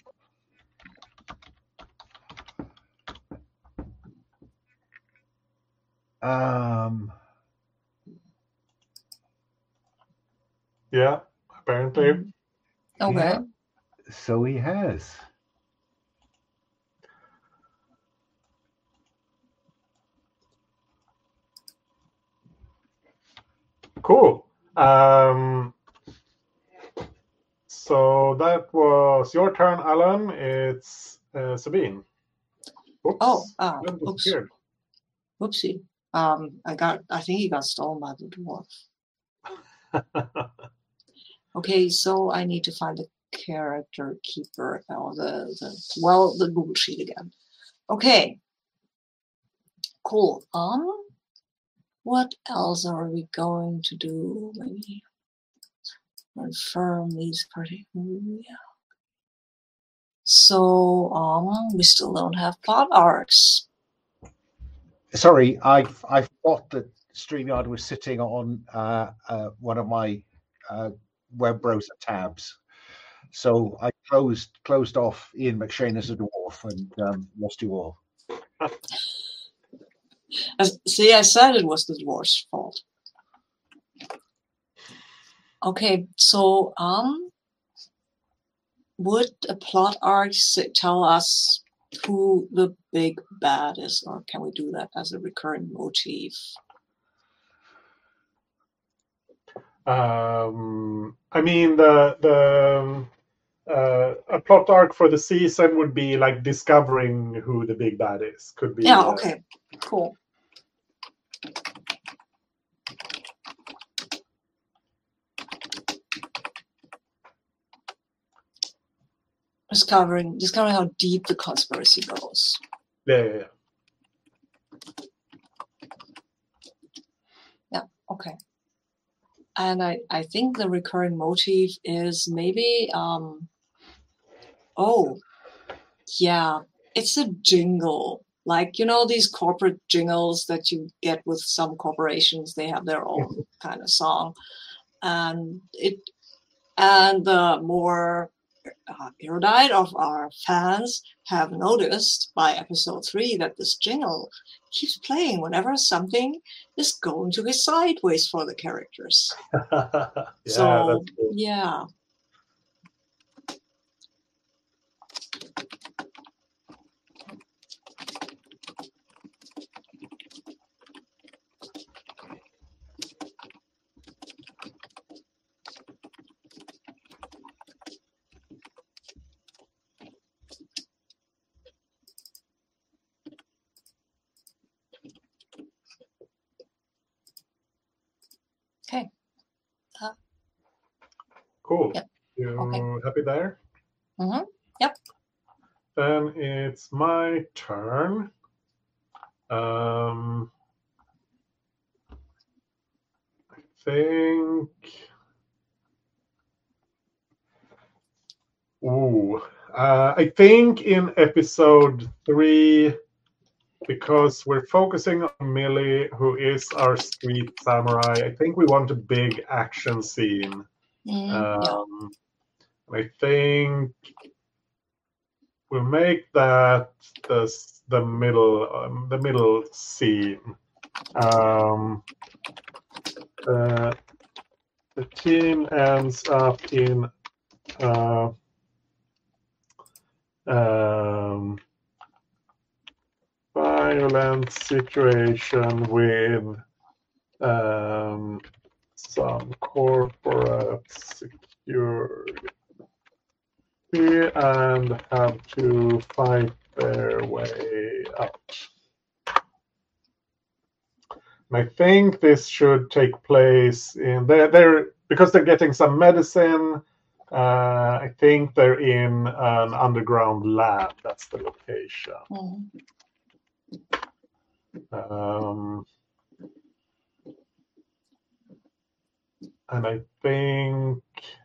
Um, Yeah, apparently. Mhm. Okay. Yeah. So he has. Cool. Um, so that was your turn, Alan. It's uh, Sabine. Oops. Oh, ah, Alan oops. disappeared. Whoopsie. Um, I got. I think he got stolen by the dwarf. Okay, so I need to find the character keeper or the, the well the Google sheet again. Okay. Cool. Um, what else are we going to do? Maybe confirm these party. Yeah. So um, we still don't have plot arcs. Sorry, I I thought that StreamYard was sitting on uh, uh, one of my uh, web browser tabs, so I closed closed off Ian McShane as a dwarf and um, lost you all. As, see, I said it was the dwarf's fault. Okay, so um, would a plot arc tell us who the big bad is, or can we do that as a recurring motif? Um, I mean, the the uh, a plot arc for the season would be like discovering who the big bad is. Could be. Yeah. Uh, Okay. Cool. Discovering discovering how deep the conspiracy goes. yeah, yeah, yeah. Yeah. Okay. And I, I think the recurring motif is maybe, um, oh, yeah, it's a jingle. Like, you know, these corporate jingles that you get with some corporations, they have their own kind of song. And it, and the more uh, erudite of our fans have noticed by episode three that this jingle keeps playing whenever something is going to be sideways for the characters. yeah, So, that's cool. yeah. Okay. Uh, Cool. Yep. You Okay. happy there? Mm-hmm. Yep. Then it's my turn. Um, I think. Ooh, uh, I think in episode three, because we're focusing on Millie, who is our street samurai. I think we want a big action scene. Mm, Um, I think we'll make that the the middle um, the middle scene. Um, uh, the team ends up in uh, um, violent situation with um, some corporate security and have to fight their way out. And I think this should take place in they're, they're because they're getting some medicine. Uh, I think they're in an underground lab. That's the location. mm. Um, and I think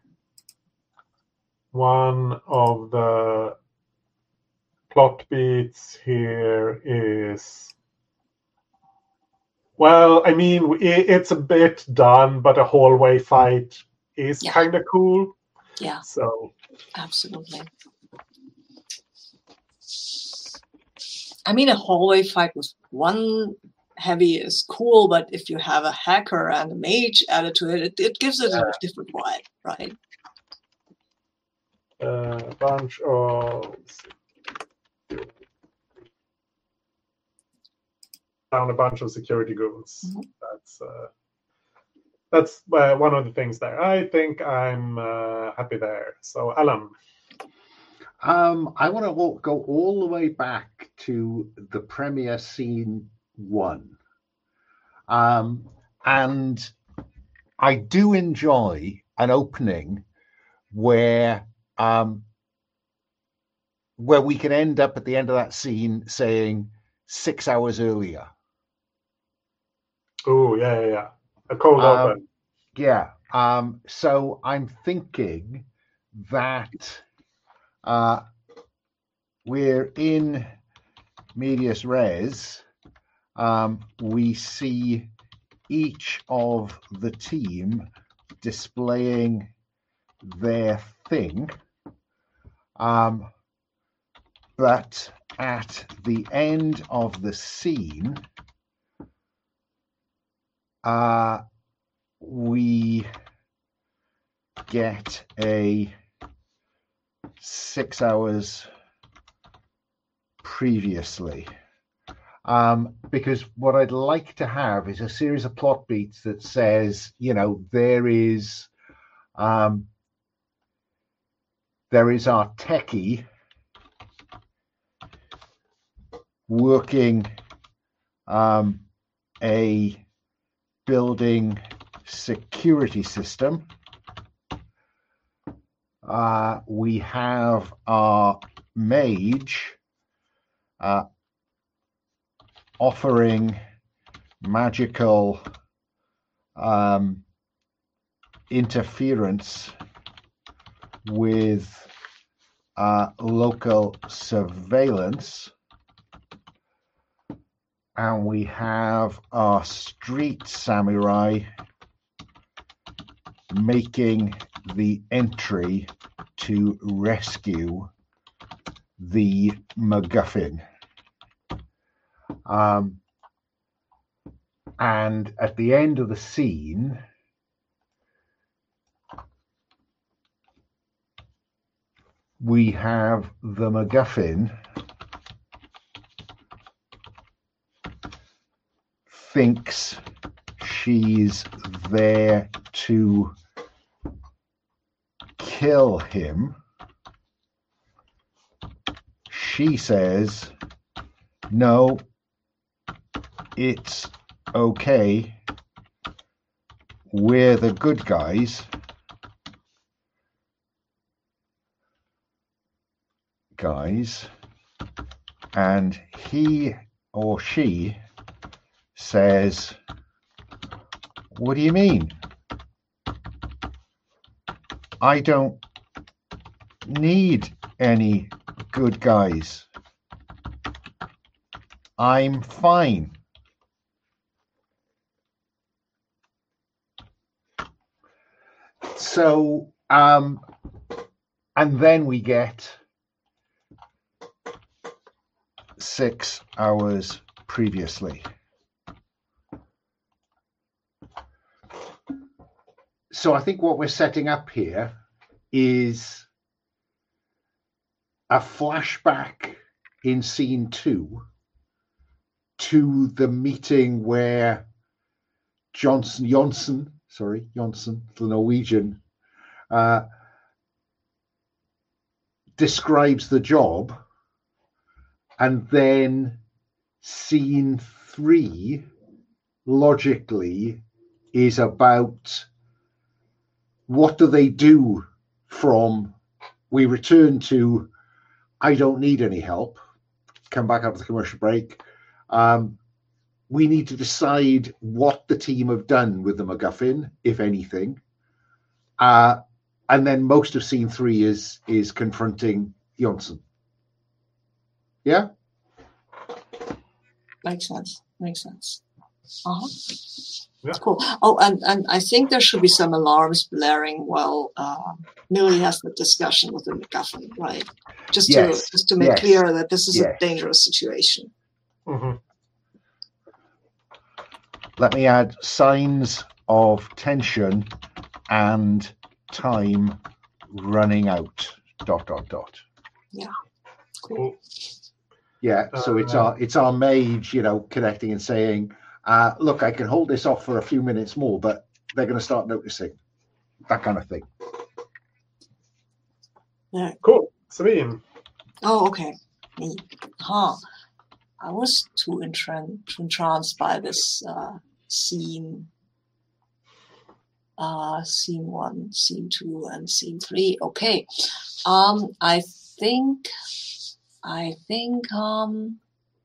one of the plot beats here is, well, I mean, it, it's a bit done, but a hallway fight is Yeah. kind of cool. Yeah, So, absolutely. I mean, a hallway fight with one heavy is cool, but if you have a hacker and a mage added to it, it, it gives it a different vibe, right? A uh, bunch of down a bunch of security goals. Mm-hmm. That's uh, that's uh, one of the things there. I think I'm uh, happy there. So, Alan. Um, I want to go all the way back to the premiere scene one. Um, and I do enjoy an opening where um, where we can end up at the end of that scene saying six hours earlier. Oh, yeah, yeah, yeah. A cold um, open. Yeah. Um, so I'm thinking that uh, we're in medias res. Um, we see each of the team displaying their thing. Um, but at the end of the scene, uh, we get a six hours previously. Um, because what I'd like to have is a series of plot beats that says, you know, there is um, there is our techie working um, a building security system. Uh, we have our mage uh, offering magical um, interference with uh, local surveillance. And we have our street samurai making the entry to rescue the MacGuffin. Um, and at the end of the scene, we have the MacGuffin thinks she's there to kill him. She says, no, it's okay. We're the good guys. Guys. And he or she says, what do you mean? I don't need any good guys. I'm fine. So, um, and then we get six hours previously. So I think what we're setting up here is a flashback in scene two to the meeting where Johnson, Jonsson, sorry, Jonsson, the Norwegian, uh, describes the job, and then scene three logically is about what do they do from we return to I don't need any help, come back after the commercial break. Um, we need to decide what the team have done with the MacGuffin, if anything. Uh, and then most of scene three is is confronting Jonsson. Yeah? Makes sense. Makes sense. Uh-huh. Yeah. Cool. Oh, and, and I think there should be some alarms blaring while uh, Millie has the discussion with the MacGuffin, right? Just yes. to just to make yes. clear that this is yes. a dangerous situation. Mm-hmm. let me add signs of tension and time running out. Dot dot dot. Yeah. Cool. Yeah. So it's our it's our mage, you know, connecting and saying, uh, "Look, I can hold this off for a few minutes more, but they're going to start noticing." That kind of thing. Yeah. Cool. Sabine. Oh, okay. Me. Huh. I was too entran- entranced by this uh, scene. Uh, scene one, scene two, and scene three. Okay. Um, I think, I think, um,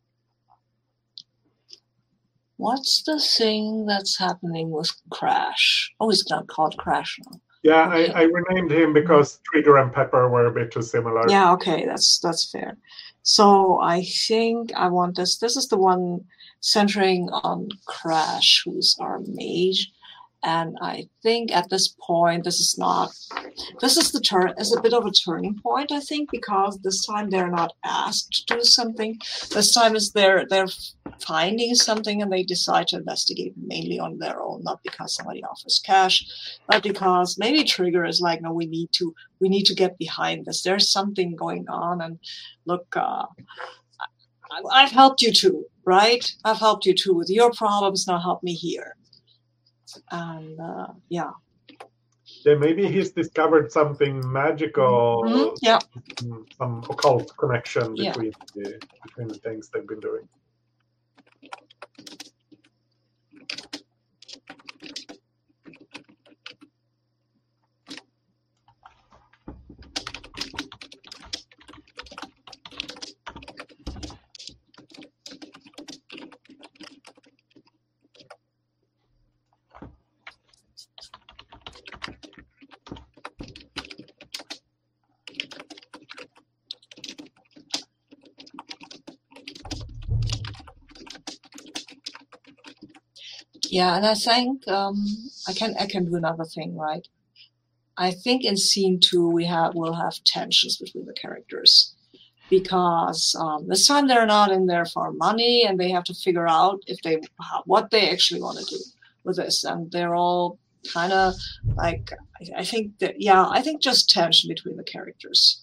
what's the thing that's happening with Crash? Oh, it's not called Crash now. Yeah, Okay. I, I renamed him because Trigger and Pepper were a bit too similar. Yeah, okay, that's that's fair. So I think I want this. This is the one centering on Crash, who's our mage. And I think at this point, this is not, this is the turn, is a bit of a turning point, I think, because this time they're not asked to do something. This time is they're, they're finding something and they decide to investigate mainly on their own, not because somebody offers cash, but because maybe Trigger is like, no, we need to, we need to get behind this. There's something going on. And look, uh, I, I've helped you too, right? I've helped you too with your problems. Now help me here. And uh, yeah. Yeah, maybe he's discovered something magical, Mm-hmm. Yeah, some, some occult connection Yeah. between the between the things they've been doing. yeah, and I think um, I can I can do another thing, right? I think in scene two we have we'll have tensions between the characters because um, this time they're not in there for money and they have to figure out if they how, what they actually want to do with this, and they're all kind of like I, I think that yeah I think just tension between the characters.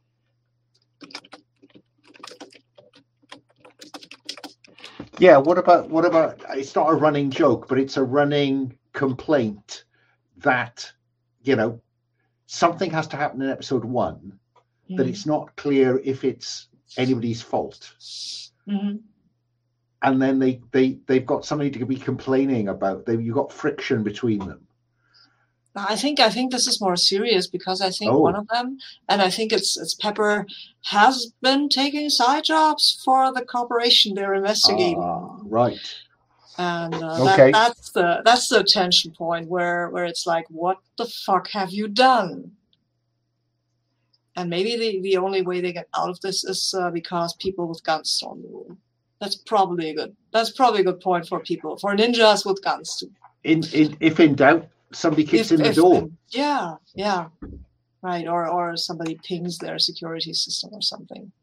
Yeah, what about what about it's not a running joke, but it's a running complaint that, you know, something has to happen in episode one mm. that it's not clear if it's anybody's fault. Mm-hmm. And then they, they, they've got something to be complaining about. They you've got friction between them. I think I think this is more serious because I think oh. one of them, and I think it's it's Pepper, has been taking side jobs for the corporation they're investigating. Ah, right. And uh, okay. that, that's the that's the tension point where where it's like, what the fuck have you done? And maybe the, the only way they get out of this is uh, because people with guns storm the room. That's probably a good. That's probably a good point for people for ninjas with guns too. In in if in doubt. Somebody kicks if, in the if, door. Yeah, yeah, right. Or or somebody pings their security system or something.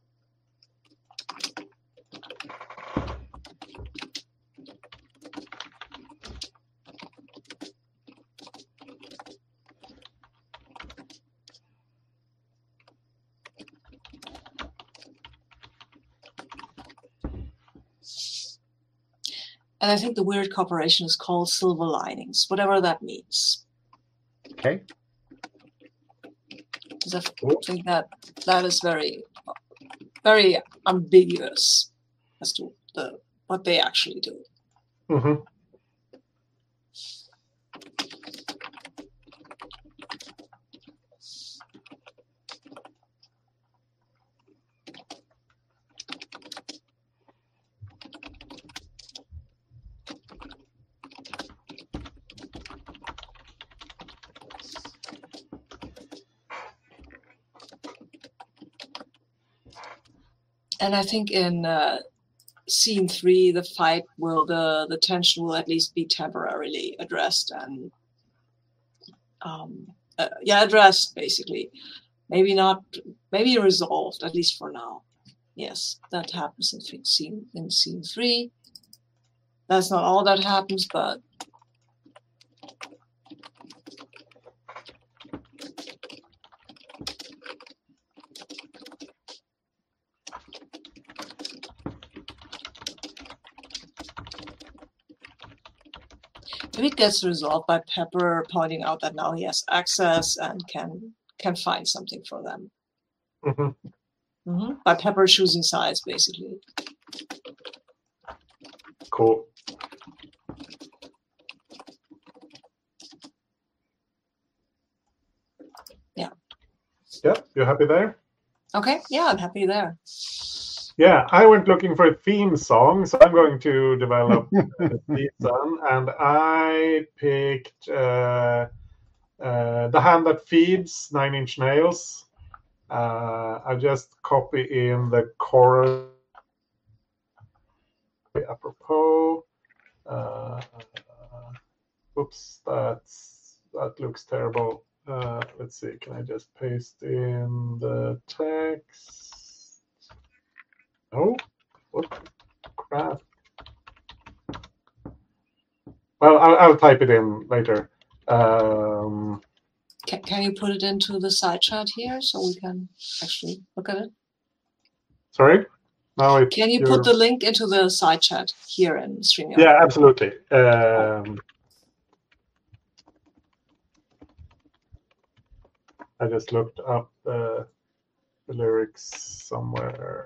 And I think the weird corporation is called Silver Linings, whatever that means. Okay. Because I think that that is very, very ambiguous as to the what they actually do. Mm-hmm. And I think in uh, scene three, the fight will, the, the tension will at least be temporarily addressed and, um, uh, yeah, addressed basically. Maybe not, maybe resolved, at least for now. Yes, that happens in scene, in scene three. that's not all that happens, but maybe it gets resolved by Pepper pointing out that now he has access and can can find something for them. Mm-hmm. Mm-hmm. By Pepper choosing sides, basically. Cool. Yeah. Yeah, you happy there? Okay, yeah, I'm happy there. Yeah, I went looking for a theme song, so I'm going to develop a season, and I picked uh, uh, The Hand That Feeds, Nine Inch Nails. Uh, I just copy in the chorus. Apropos. Uh, oops, that's, that looks terrible. Uh, let's see, can I just paste in the text? Oh, what crap. Well, I'll, I'll type it in later. Um, Can, can you put it into the side chat here so we can actually look at it? sorry? Now it, Can you you're... put the link into the side chat here in StreamYard? Yeah, absolutely. Um, I just looked up uh, the lyrics somewhere.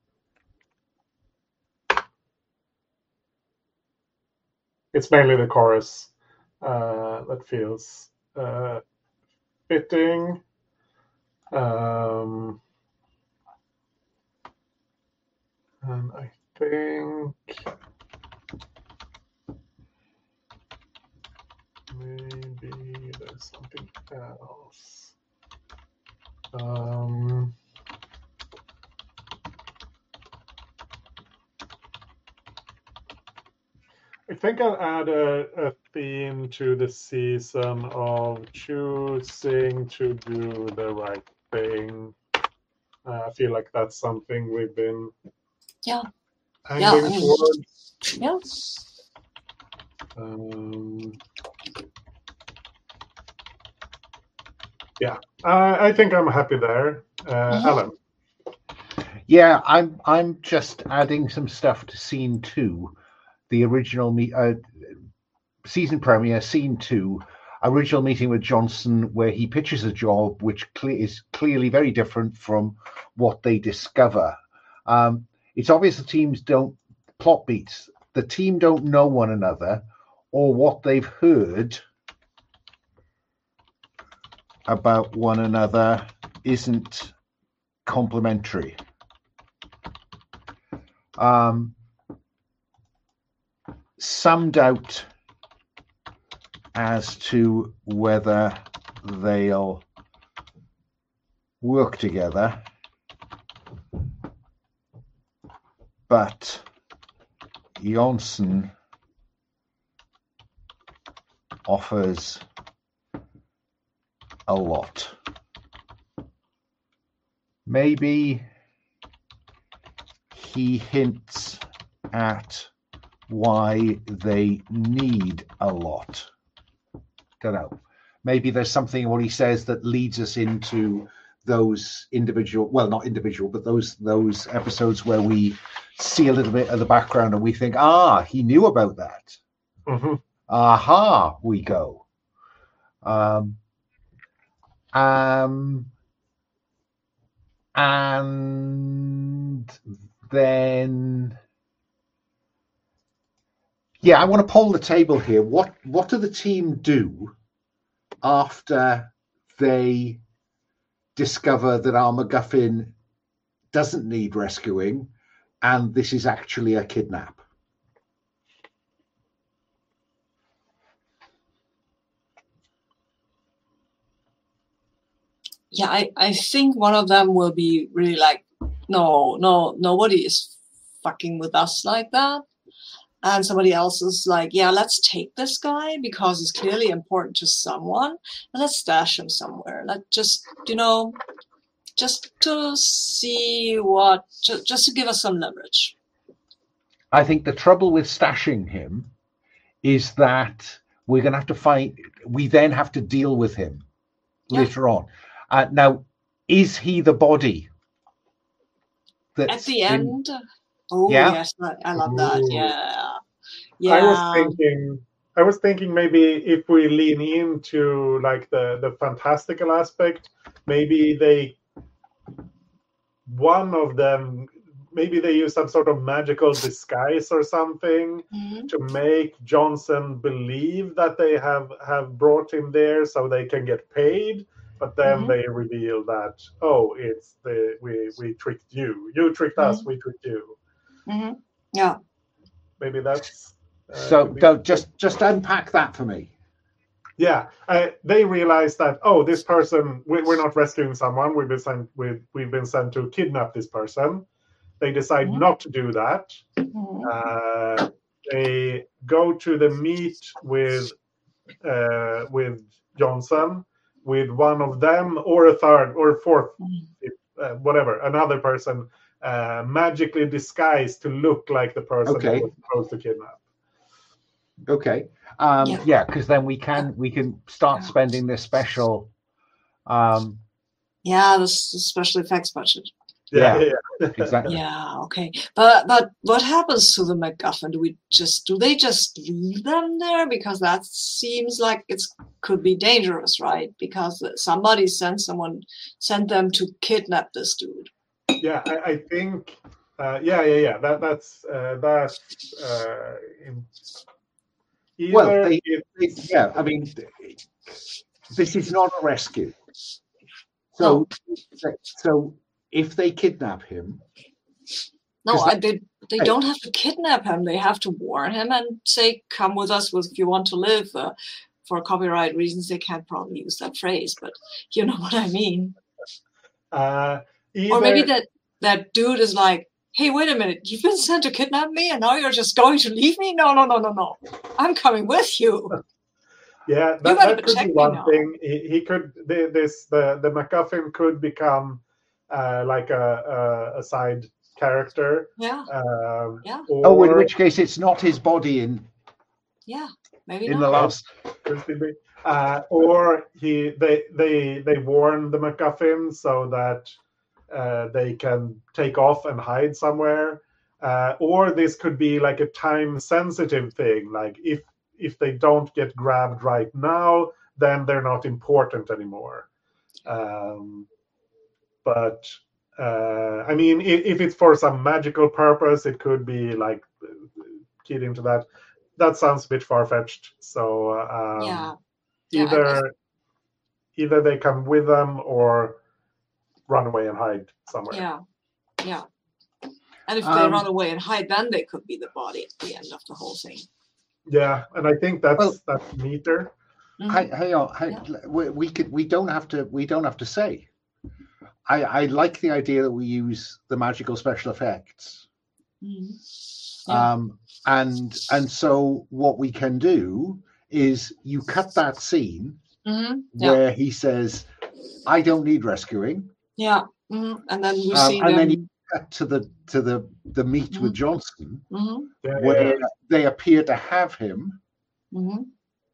It's mainly the chorus uh, that feels uh, fitting. Um, and I think maybe there's something else. Um, I think I'll add a, a theme to the season of choosing to do the right thing. Uh, I feel like that's something we've been yeah. angling yeah, towards. Yeah. Um, yeah, I, I think I'm happy there. Uh, Mhm. Alan. Yeah, I'm I'm just adding some stuff to scene two, the original me uh, season premiere, scene two, original meeting with Johnson, where he pitches a job which cle- is clearly very different from what they discover. Um, it's obvious the teams don't plot beats. The team don't know one another, or what they've heard about one another isn't complementary. Um, some doubt as to whether they'll work together, but Jonsson offers a lot. Maybe he hints at why they need a lot. Don't know. Maybe there's something in what he says that leads us into those individual, well, not individual, but those those episodes where we see a little bit of the background and we think, ah, he knew about that. Mm-hmm. Aha, we go. Um, um, and then, yeah, I want to poll the table here. What what do the team do after they discover that our MacGuffin doesn't need rescuing and this is actually a kidnap? Yeah, I, I think one of them will be really like, no, no, nobody is fucking with us like that. And somebody else is like, yeah, let's take this guy because he's clearly important to someone. And let's stash him somewhere. Let just, you know, just to see what, just, just to give us some leverage. I think the trouble with stashing him is that we're going to have to find, we then have to deal with him Yeah. later on. Uh, now, is he the body? At That's the in- end, oh Yeah. yes, I, I love that. Ooh. Yeah, yeah. I was thinking, I was thinking maybe if we lean into like the the fantastical aspect, maybe they, one of them, maybe they use some sort of magical disguise or something Mhm. to make Johnson believe that they have have brought him there so they can get paid. But then Mhm. they reveal that, oh, it's the we we tricked you. You tricked us. We tricked you. Mhm. Yeah. Maybe that's uh, so could be- don't, just just unpack that for me. Yeah, uh, they realize that, oh, this person, we, we're not rescuing someone. We've been sent. We've, we've been sent to kidnap this person. They decide Mhm. not to do that. Mhm. Uh, they go to the meet with uh, with Johnson, with one of them or a third or a fourth, Mhm. if, uh, whatever, another person uh, magically disguised to look like the person Okay. they were supposed to kidnap. Okay. Um, Yeah. yeah, because then we can we can start spending this special. Um, Yeah, this the special effects budget. Yeah, Yeah. yeah, yeah. exactly. Yeah, okay. But but what happens to the MacGuffin? Do we just do they just leave them there? Because that seems like it's could be dangerous, right? Because somebody sent someone sent them to kidnap this dude. Yeah, I, I think. Uh, yeah, yeah, yeah. That that's uh, that. Uh, in, either Well, they- it- It- yeah, I mean, this is not a rescue. So, so if they kidnap him, No, 'Cause I, they they Hey. don't have to kidnap him. They have to warn him and say, "Come with us with if you want to live." Uh, for copyright reasons, they can't probably use that phrase, but you know what I mean. uh, either, Or maybe that that dude is like, "Hey, wait a minute! You've been sent to kidnap me, and now you're just going to leave me? No, no, no, no, no! I'm coming with you." yeah, You that, gotta that could protect be me one now. thing. He, he could the, this the the MacGuffin could become uh, like a, a a side character. Yeah, Um, Yeah. Or, oh, in which case it's not his body in yeah, maybe in not. the last. Uh, or he they they they warn the MacGuffin so that uh, they can take off and hide somewhere. Uh, or this could be like a time sensitive thing, like if if they don't get grabbed right now, then they're not important anymore. Um, but uh, I mean, if, if it's for some magical purpose, it could be like keyed into that. That sounds a bit far fetched. So um, Yeah. Yeah, I- either either they come with them or run away and hide somewhere. Yeah, yeah. And if they Um, run away and hide, then they could be the body at the end of the whole thing. Yeah, and I think that's Well- that's neater. Mhm. Hey, hey, oh, hey, we, we could we don't have to we don't have to say. I I like the idea that we use the magical special effects. Mhm. Yeah. Um, and and so what we can do is you cut that scene Mhm. Yeah. where he says, "I don't need rescuing," Yeah. Mhm. And then we Um, see and them. then you cut to the to the the meet with Johnson, Mhm. Yeah, where yeah. they appear to have him Mhm.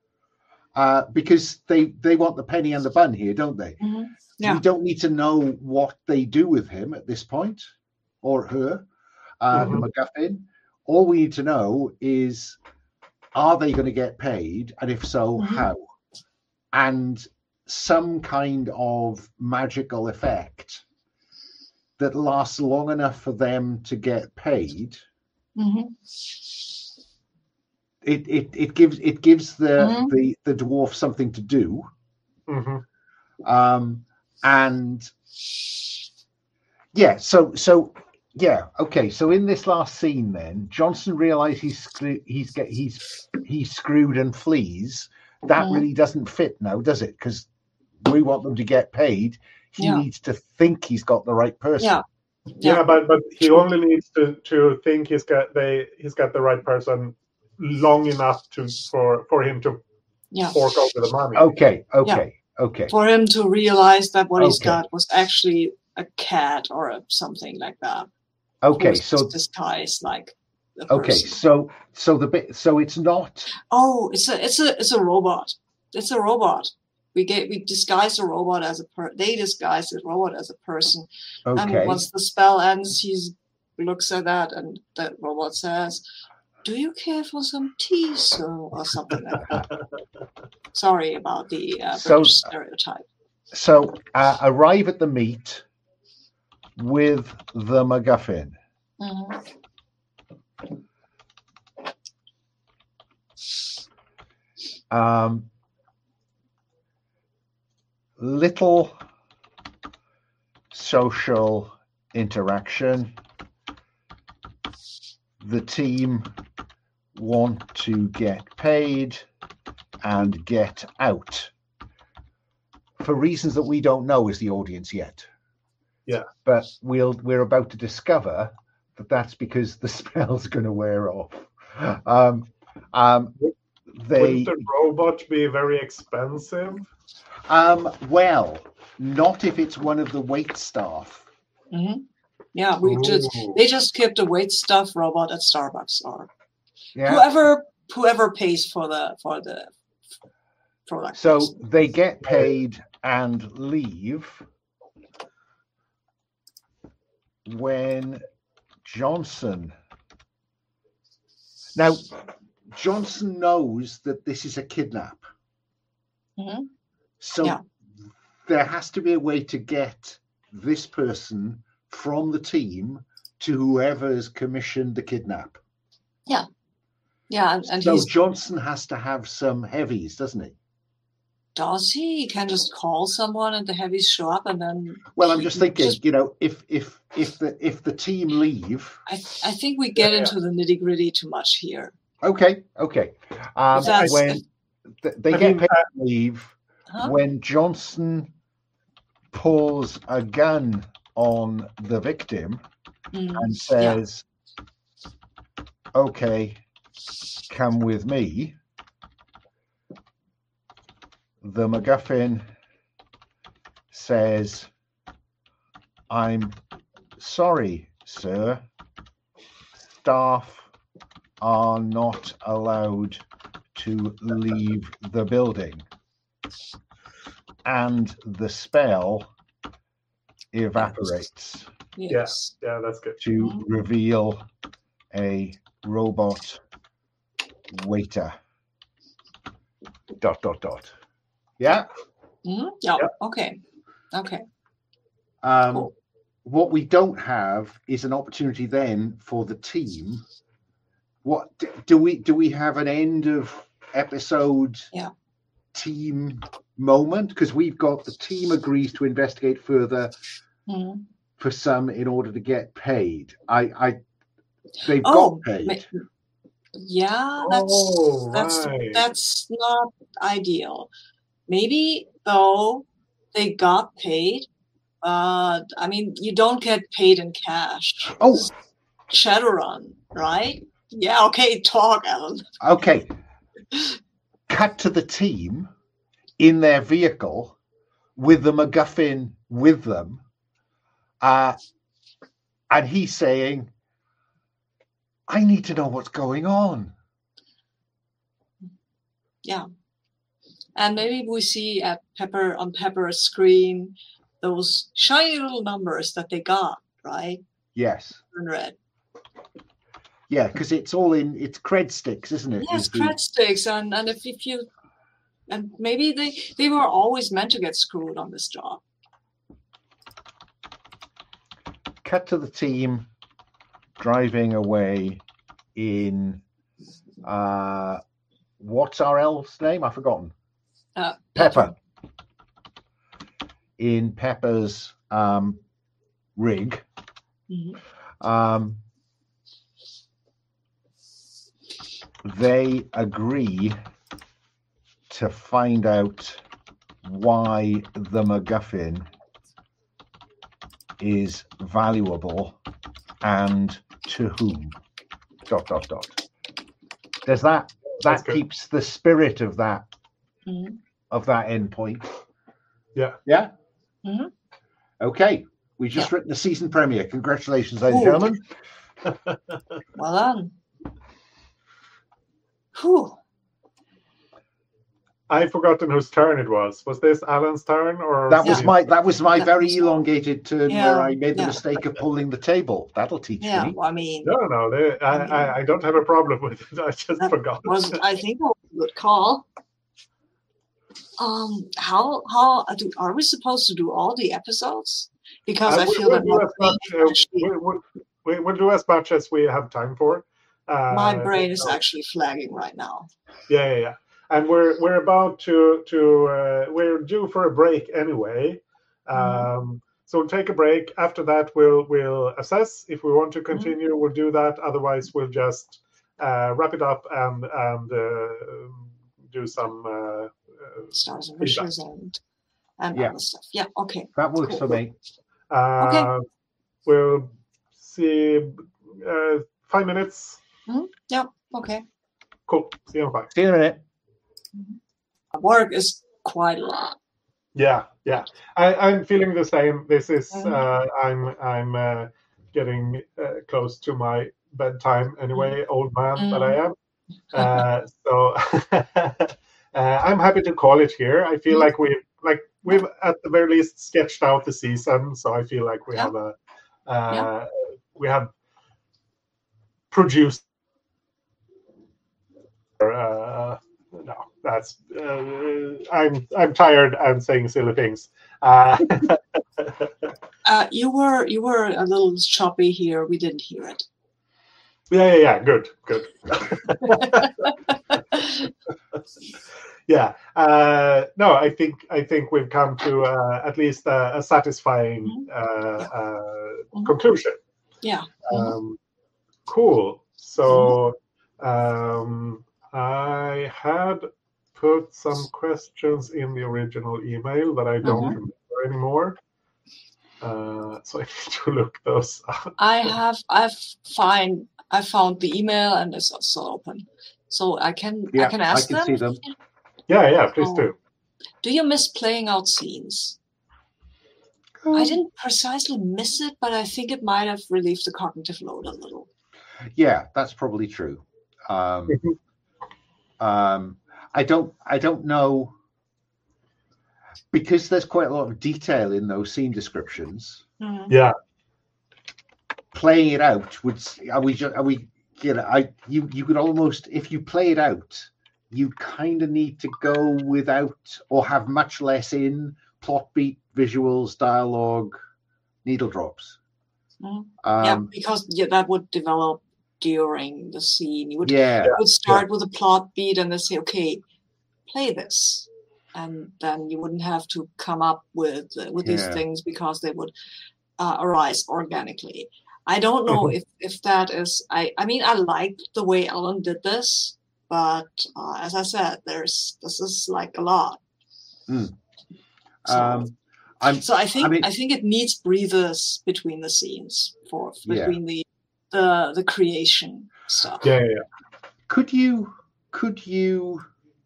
uh, because they they want the penny and the bun here, don't they? Mhm. Yeah. We don't need to know what they do with him at this point or her, uh, Mhm. the MacGuffin. All we need to know is, are they going to get paid, and if so, Mhm. how? And some kind of magical effect that lasts long enough for them to get paid. Mhm. It it, it gives it gives the, Mhm. the the dwarf something to do. Mhm. Um, and yeah, so so yeah, okay. So in this last scene, then Johnson realizes he's screw- he's get he's he's screwed and flees. That Mhm. really doesn't fit now, does it? Because we want them to get paid. He Yeah. needs to think he's got the right person. Yeah. Yeah, Yeah. but but he only needs to, to think he's got they he's got the right person long enough to for for him to Yeah. fork over the money. Okay, okay, okay. For him to realize that what he's Okay. got was actually a cat or a, something like that. Okay, Who's so disguised like the Okay, person. so so the bit so it's not. Oh, it's a it's a it's a robot. It's a robot. We get we disguise the robot as a per. They disguise the robot as a person. Okay. And once the spell ends, he looks at that, and the robot says, "Do you care for some tea, sir?" or something like that. Sorry about the uh, So- British stereotype. So uh, arrive at the meet with the MacGuffin. Mhm. Um, little social interaction. The team want to get paid and get out for reasons that we don't know as the audience yet. Yeah. But we'll we're about to discover that that's because the spell's going to wear off. Um, um, they Wouldn't the robot be very expensive? um, well, not if it's one of the wait staff. Mhm. Yeah, we just Ooh. they just kept a wait staff robot at Starbucks, or Yeah. whoever whoever pays for the for the product. So placement. they get paid and leave when Johnson. Now, Johnson knows that this is a kidnap. Mhm. So Yeah. there has to be a way to get this person from the team to whoever's commissioned the kidnap. Yeah, and, and So he's Johnson has to have some heavies, doesn't he? does he? He can just call someone and the heavies show up, and then Well, I'm just thinking, Just- you know, if if if the if the team leave, I I think we get Yeah, yeah. into the nitty gritty too much here. okay, okay. Um, That's- when th- they I get mean, paid to leave, Huh? when Johnson pulls a gun on the victim Mm, and says, "Okay, come with me," the MacGuffin says, "I'm sorry, sir. Staff are not allowed to leave the building." And the spell evaporates yes. Yeah, that's good. to Mhm. reveal a robot waiter. Dot, dot, dot. Yeah. Mhm. Yeah. Yep. Okay. Okay. Um, Cool. What we don't have is an opportunity then for the team. What d- do we do? We have an end of episode Yeah. team moment because we've got the team agrees to investigate further Mhm. for some in order to get paid. I, I they've Oh, got paid. ma- yeah. That's Oh, that's right. that's not ideal. Maybe though they got paid. Uh, I mean, you don't get paid in cash. Oh, Shadowrun, right? Yeah. Okay. Talk, Alan. okay. Cut to the team in their vehicle with the MacGuffin with them, uh, and he's saying, "I need to know what's going on." Yeah. And maybe we see at Pepper on Pepper's screen those shiny little numbers that they got, right? Yes, In red. yeah, because it's all in it's cred sticks, isn't it? Yes, Is the- cred sticks, and and if, if you and maybe they they were always meant to get screwed on this job. Cut to the team driving away in uh, what's our elf's name? I've forgotten. Uh, Pepper. In Pepper's um, rig. Mhm. Um, they agree to find out why the MacGuffin is valuable and to whom. Dot dot dot. Does that That's that good. keeps the spirit of that Mhm. of that endpoint? Yeah. Yeah. Mhm. Okay. We just written a season premiere. Congratulations, ladies and Ooh. gentlemen. Well done. Whew. I've forgotten whose turn it was. Was this Alan's turn or That was Yeah. my that was my That very was- elongated turn Yeah, where I made the yeah. mistake of pulling the table. That'll teach Yeah, me. well, I mean, No, no, they, I, I, I don't have a problem with it. I just That forgot. was I think that was a good call. Um, how how do are we supposed to do all the episodes? Because Uh, I we- feel we'll that do my as brain, much, is uh, actually, we- we- we- we'll do as much as we have time for. Uh, my brain is so- actually flagging right now. Yeah, yeah, yeah. And we're we're about to to uh, we're due for a break anyway. Um, Mm-hmm. So we'll take a break. After that, we'll we'll assess if we want to Mm-hmm. continue. We'll do that. Otherwise, we'll just uh, wrap it up and and uh, do some. Uh, uh, Stars and feedback. wishes and and Yeah. other stuff. Yeah. Okay. That works Cool. for me. uh, Okay. We'll see. Uh, five minutes. Yeah. Okay. Cool. See you in five. See you in a minute. Work is quite a lot. Yeah, yeah. I, I'm feeling the same. This is Mhm. uh, I'm I'm uh, getting uh, close to my bedtime anyway, old man that I am. Uh, so uh, I'm happy to call it here. I feel Mhm. like we like we've at the very least sketched out the season. So I feel like we Yeah. have a uh, Yeah. we have produced. Uh, no, that's uh, I'm I'm tired. I'm saying silly things. Uh, Uh, you were you were a little choppy here. We didn't hear it. yeah, yeah, yeah. Good, good. Yeah. Uh, no, I think I think we've come to uh, at least a, a satisfying Mhm. uh, Yeah. uh, Mhm. conclusion. Yeah. Mhm. Um, cool. So um, I had put some questions in the original email that I don't Mhm. remember anymore. Uh, so I need to look those up. I have I've find I found the email and it's also open, so I can Yeah, I can I ask can them. see them. Yeah, yeah, please Oh. do. Do you miss playing out scenes? I didn't precisely miss it, but I think it might have relieved the cognitive load a little. Yeah, that's probably true. Um, um, I don't. I don't know because there's quite a lot of detail in those scene descriptions. Mhm. Yeah, Playing it out would. Are we? ju- Are we? You know, I. You. You could almost, if you play it out, you kind of need to go without or have much less in plot beat, visuals, dialogue, needle drops. Mhm. Um, yeah, because yeah, that would develop during the scene. You would yeah. you would start with a plot beat and then say, okay, play this, and then you wouldn't have to come up with uh, with these Yeah. things because they would uh, arise organically. I don't know Mhm. if if that is. I I mean, I liked the way Alan did this, but uh, as I said, there's this is like a lot. Mm. So, Um, I'm. so I think I, mean- think it needs breathers between the scenes for Yeah. between the the the creation stuff. yeah, yeah, yeah. Could you? Could you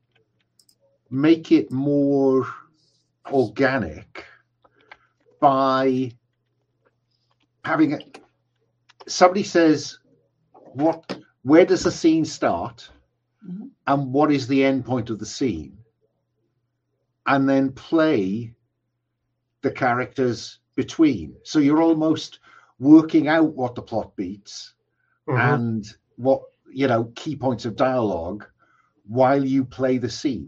make it more organic by having it? Somebody says, "What? Where does the scene start, Mhm. and what is the end point of the scene?" And then play the characters between. So you're almost working out what the plot beats Mhm. and what, you know, key points of dialogue while you play the scene.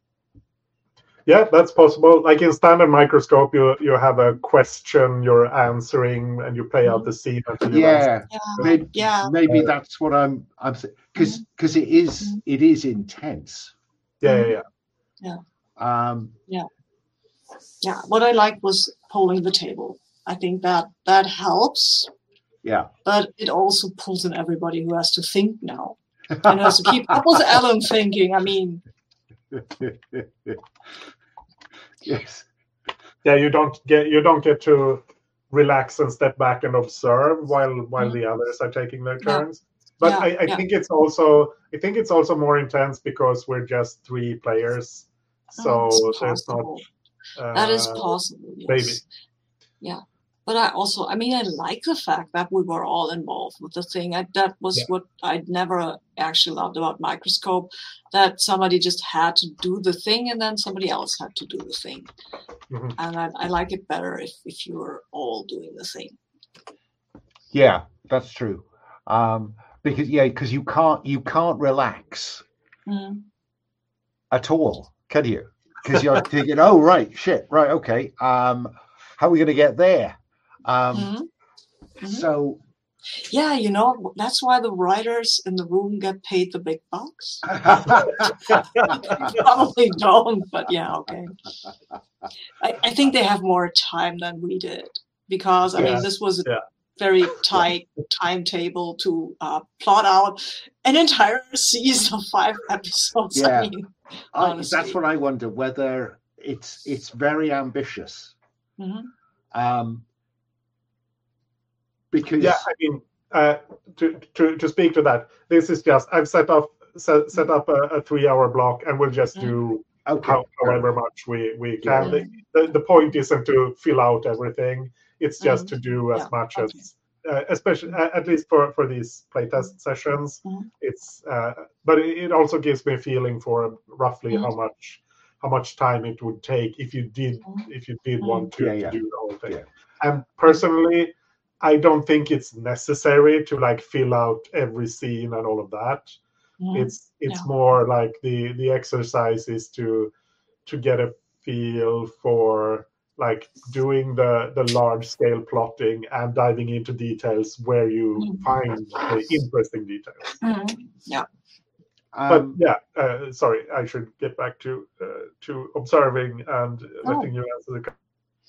Yeah, that's possible. Like in standard microscope, you you have a question you're answering, and you play out the scene until you answer. Yeah, Yeah, maybe, yeah. maybe that's what I'm. I'm because because it is Mhm. it is intense. Yeah, yeah, yeah. Um, Yeah, what I liked was polling the table. I think that that helps, yeah. but it also pulls in everybody who has to think now and has to keep up with Alan thinking. I mean, Yes. Yeah, you don't get you don't get to relax and step back and observe while while Mhm. the others are taking their Yeah. turns. But Yeah, I, I yeah. think it's also I think it's also more intense because we're just three players. So it's there's not possible. uh, That is possible. Yes. maybe. Yeah. But I also, I mean, I like the fact that we were all involved with the thing. I, that was Yeah. what I'd never actually loved about Microscope, that somebody just had to do the thing and then somebody else had to do the thing. Mhm. And I, I like it better if, if you were all doing the thing. Yeah, that's true. Um, because yeah, because you can't you can't relax Mm. at all, can you? Because you're thinking, oh right, shit, right, okay. Um, how are we going to get there? Um, Mhm. Mhm. So Yeah, you know, that's why the writers in the room get paid the big bucks. Probably don't, but yeah, okay. I, I think they have more time than we did because, I Yeah, mean, this was a yeah. very tight timetable to uh, plot out an entire season of five episodes. Yeah. I mean, I, honestly. that's what I wonder, whether it's it's very ambitious. Mhm. Um, because Yeah, I mean, uh, to, to to speak to that, this is just I've set up set, set up a, a three hour block, and we'll just do okay, how, however much we we can. Yeah. The, the point isn't to fill out everything; it's just Mhm. to do as Yeah, much okay. as, uh, especially uh, at least for for these playtest sessions. Mhm. It's uh, but it, it also gives me a feeling for roughly Mhm. how much how much time it would take if you did Mhm. if you did Mhm. want to, Yeah, to yeah. do the whole thing. Yeah. And personally, I don't think it's necessary to like fill out every scene and all of that. Mhm. It's it's Yeah. more like the the exercise is to to get a feel for like doing the the large scale plotting and diving into details where you Mhm. find the interesting details. Mhm. Yeah. But um, yeah, uh, sorry, I should get back to uh, to observing and letting Oh. you answer the question.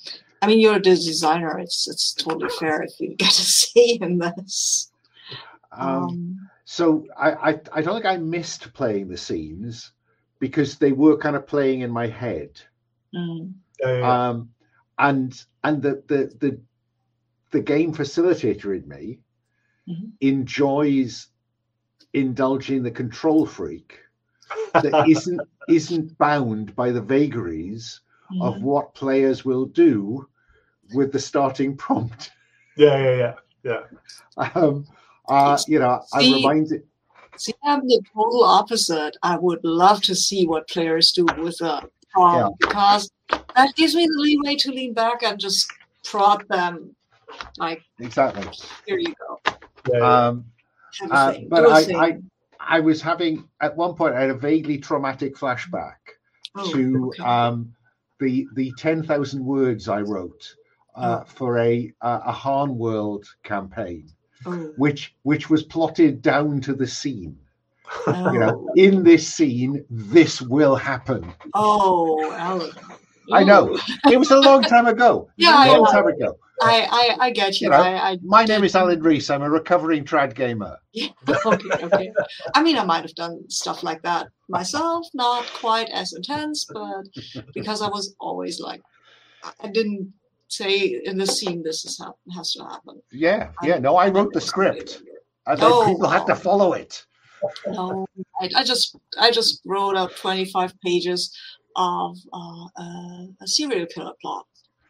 I mean, you're the designer. It's it's totally fair if you get to see in this. um, Um, so I, I I don't think I missed playing the scenes because they were kind of playing in my head. mm, Uh, Um, and and the the the the game facilitator in me Mhm. enjoys indulging the control freak that isn't isn't bound by the vagaries of Mhm. what players will do with the starting prompt. yeah, yeah, yeah, yeah. Um, uh, you know, I'm See- reminded. See, I'm the total opposite. I would love to see what players do with a prompt because that gives me the leeway to lean back and just prod them. Like, Exactly. here you go. yeah, yeah. Um, Have a uh, thing. but Do a I, thing. I, I was having at one point I had a vaguely traumatic flashback Oh, to okay. um, the the ten thousand words I wrote uh, Oh. for a a Han World campaign, Oh. which which was plotted down to the scene. Oh. You know, in this scene, this will happen. Oh, Alan. I know. Ooh. It was a long time ago. It was Yeah, a long yeah. time ago. I, I, I get you. You know, I, I My name did- is Alan Reese. I'm a recovering trad gamer. Yeah, okay, okay. I mean, I might have done stuff like that myself, not quite as intense, but because I was always like, I- I didn't say in the scene this is hap- has to happen. Yeah, yeah. No, I wrote the script, and then Oh, people had to wow. follow it. No, I, I just I just wrote out twenty-five pages of uh, uh, a serial killer plot.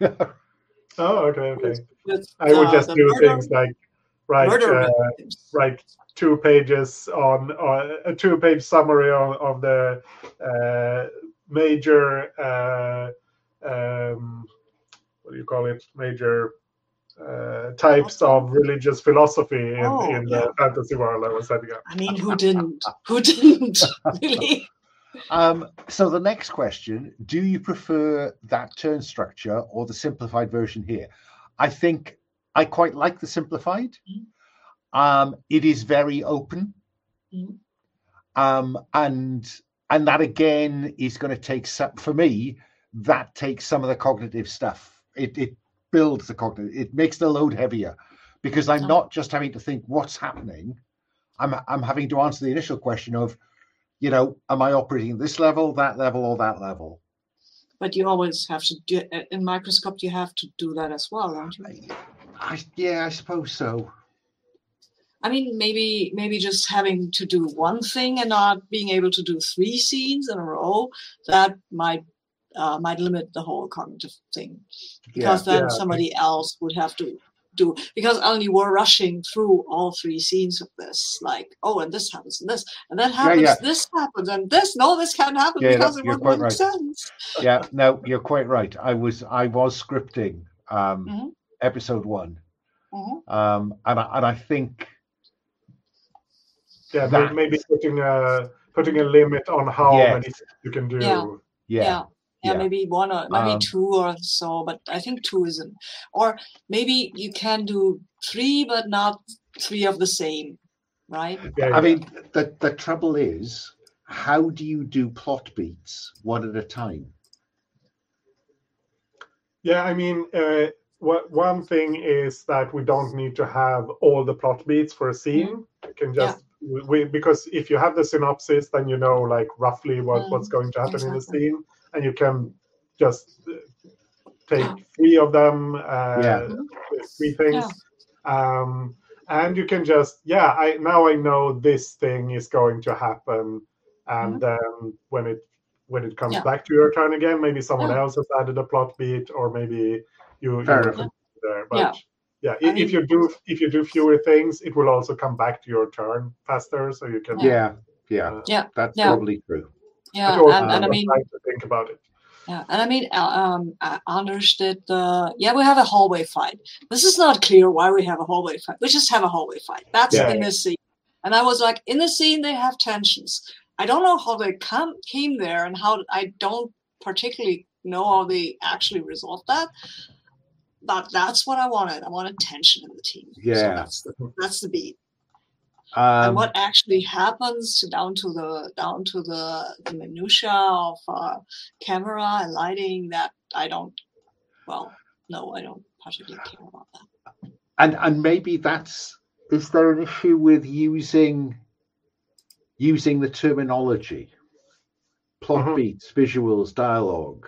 Oh, okay, okay. With, with, I would uh, just the do murder- things like write murder uh, victims. write two pages on uh, a two page summary of, of the uh, major uh, um, what do you call it? Major uh, types of religious philosophy in, Oh, in yeah. the fantasy world I was setting up. I mean, who didn't? Who didn't? Really? Um, so the next question: do you prefer that turn structure or the simplified version here? I think I quite like the simplified. Mhm. Um, it is very open, Mhm. um, and and that again is going to take some, for me. That takes some of the cognitive stuff. It it builds the cognitive. It makes the load heavier because I'm Oh. not just having to think what's happening. I'm I'm having to answer the initial question of, you know, am I operating at this level, that level, or that level? But you always have to do in Microscope. You have to do that as well, don't you? I, yeah, I suppose so. I mean, maybe maybe just having to do one thing and not being able to do three scenes in a row. That might uh, might limit the whole cognitive thing, because yeah, then yeah, somebody else would have to do, because only we're rushing through all three scenes of this, like, oh, and this happens, and this, and that happens, yeah, yeah. this happens, and this, no, this can't happen yeah, because it won't make right. sense. Yeah, no, you're quite right. I was I was scripting um, mm-hmm. episode one, mm-hmm. um, and I, and I think yeah, that, maybe putting a putting a limit on how yeah. many you can do. Yeah. Yeah. yeah. Yeah, yeah, maybe one or maybe um, two or so, but I think two isn't. Or maybe you can do three, but not three of the same, right? Yeah, I mean, the, the trouble is, how do you do plot beats one at a time? Yeah, I mean, uh, what, one thing is that we don't need to have all the plot beats for a scene. Mm-hmm. You can just, yeah. we, because if you have the synopsis, then you know, like, roughly what, mm-hmm. what's going to happen exactly. in the scene. And you can just take three of them, uh, yeah. three things, yeah. um, and you can just, yeah, I now I know this thing is going to happen, and then mm-hmm. when it when it comes yeah. back to your turn again, maybe someone yeah. else has added a plot beat, or maybe you you yeah. there. But yeah, yeah if mean, you do if you do fewer things, it will also come back to your turn faster, so you can. Yeah, yeah, uh, yeah. that's yeah. probably true. Yeah, and, and I mean, like to think about it. Yeah, and I mean, um, Anders did the, yeah, we have a hallway fight. This is not clear why we have a hallway fight. We just have a hallway fight. That's yeah. in this scene. And I was like, in the scene, they have tensions. I don't know how they come came there, and how, I don't particularly know how they actually resolved that. But that's what I wanted. I wanted tension in the team. Yeah. So that's the, that's the beat. Um, and what actually happens to down to the down to the, the minutia of uh, camera and lighting, that I don't. Well, no, I don't particularly care about that. And and maybe that's, is there an issue with using using the terminology, plot mm-hmm. beats, visuals, dialogue?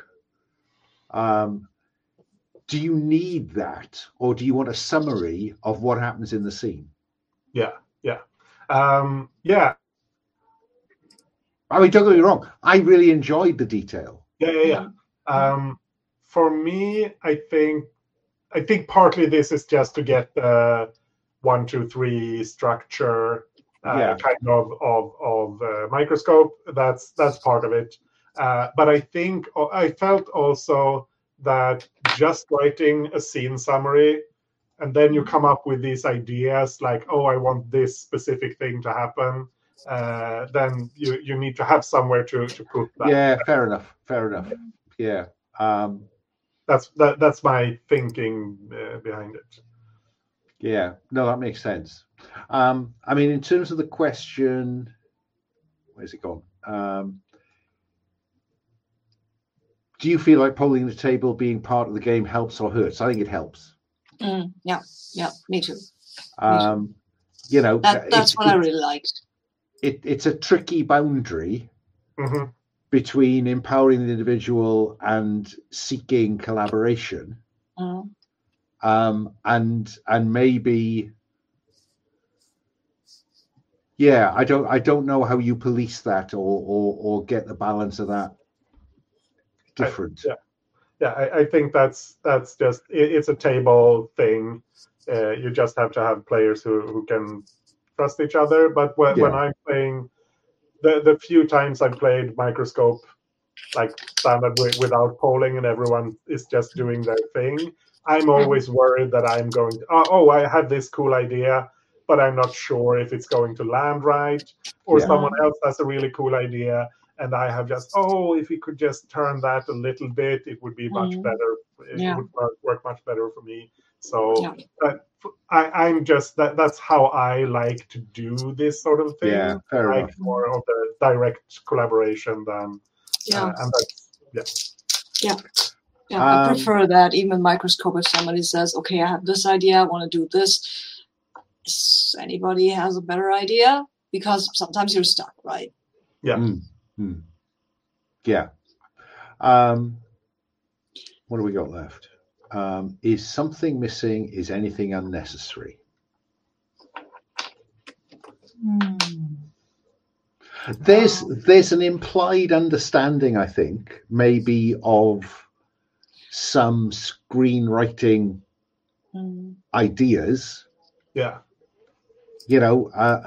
Um, do you need that, or do you want a summary of what happens in the scene? Yeah. Yeah. Um, yeah. I mean, don't get me wrong. I really enjoyed the detail. Yeah, yeah, yeah. Um, for me, I think, I think partly this is just to get the one, two, three structure, uh, yeah. kind of of of uh, Microscope. That's that's part of it. Uh, but I think I felt also that just writing a scene summary, and then you come up with these ideas like, oh, I want this specific thing to happen. Uh, then you, you need to have somewhere to, to put that. Yeah, fair enough. Fair enough. Yeah. Um, that's that, that's my thinking uh, behind it. Yeah. No, that makes sense. Um, I mean, in terms of the question, where's it gone? Um, do you feel like polling the table being part of the game helps or hurts? I think it helps. Mm, yeah, yeah, me too. Um, me too. You know, that, that's what I really liked. It, it's a tricky boundary mm-hmm. between empowering the individual and seeking collaboration, mm. um, and and maybe, yeah, I don't I don't know how you police that or or, or get the balance of that different. I, yeah. Yeah, I, I think that's that's just it, it's a table thing. Uh, you just have to have players who, who can trust each other. But when, yeah. when I'm playing, the the few times I've played Microscope, like standard w- without polling and everyone is just doing their thing, I'm always worried that I'm going to, oh, oh I had this cool idea, but I'm not sure if it's going to land right, or yeah. someone else has a really cool idea. And I have just, oh, if we could just turn that a little bit, it would be much mm. better. It yeah. would work much better for me. So yeah. but I, I'm just, that, that's how I like to do this sort of thing. Yeah, fair I like enough. more of the direct collaboration than, yeah. Uh, and that's, yeah. Yeah, yeah. Um, I prefer that. Even in Microscope, if somebody says, okay, I have this idea, I want to do this. Anybody has a better idea? Because sometimes you're stuck, right? Yeah. Mm. Hmm. Yeah. Um, what do we got left? Um, is something missing? Is anything unnecessary? Hmm. There's Um, there's an implied understanding, I think, maybe of some screenwriting mm, ideas. Yeah. You know, uh,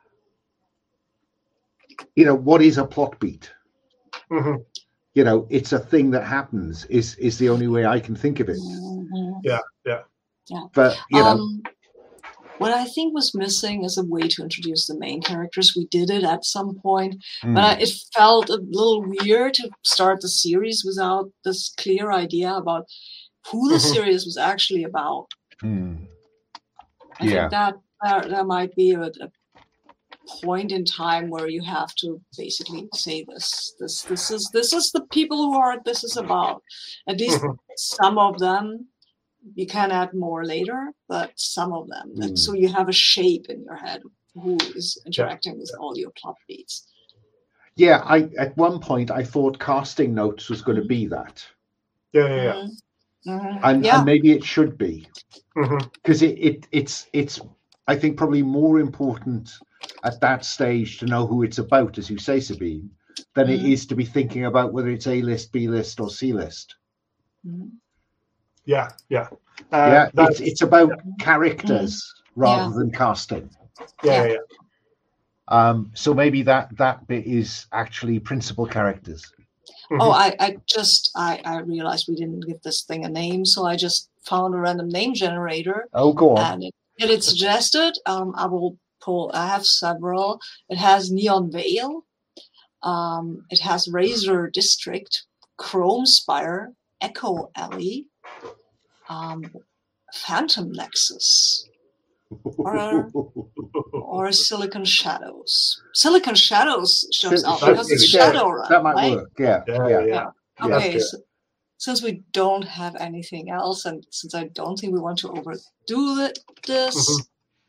you know, what is a plot beat? Mhm. You know, it's a thing that happens. Is is the only way I can think of it. mhm. Yeah. Yeah. Yeah. But you know, Um, what I think was missing is a way to introduce the main characters. We did it at some point, mm, but I, it felt a little weird to start the series without this clear idea about who the Mhm. series was actually about. mm, I yeah, think that there, there might be a, a point in time where you have to basically say this this this is this is the people who are this is about. At least Mhm. some of them. You can add more later, but some of them. Mm. So you have a shape in your head who is interacting with Yeah. all your plot beats. yeah. I at one point I thought casting notes was going to be that, Yeah. Yeah. Yeah. Mm-hmm. Mm-hmm. and Yeah. and maybe it should be Mhm. because it, it it's it's I think probably more important at that stage to know who it's about, as you say, Sabine, than it Mhm. is to be thinking about whether it's A list, B list, or C list. Mhm. Yeah. Yeah. Uh, Yeah, it's that's it's about characters rather Yeah. than casting. yeah. Yeah. Yeah. Yeah. Um, so maybe that that bit is actually principal characters. Mhm. Oh, I, I just I, I realized we didn't give this thing a name, so I just found a random name generator, Oh, go on. and it, and it suggested. Um, I will pull. I have several. It has Neon Veil. Um, it has Razor District, Chrome Spire, Echo Alley, um, Phantom Nexus, or or Silicon Shadows. Silicon Shadows shows up That's because it's really- Shadowrun, that might right? work. Yeah, Yeah. yeah. Yeah. Yeah. That's Okay, good. so, since we don't have anything else, and since I don't think we want to overdo it, this, Mhm.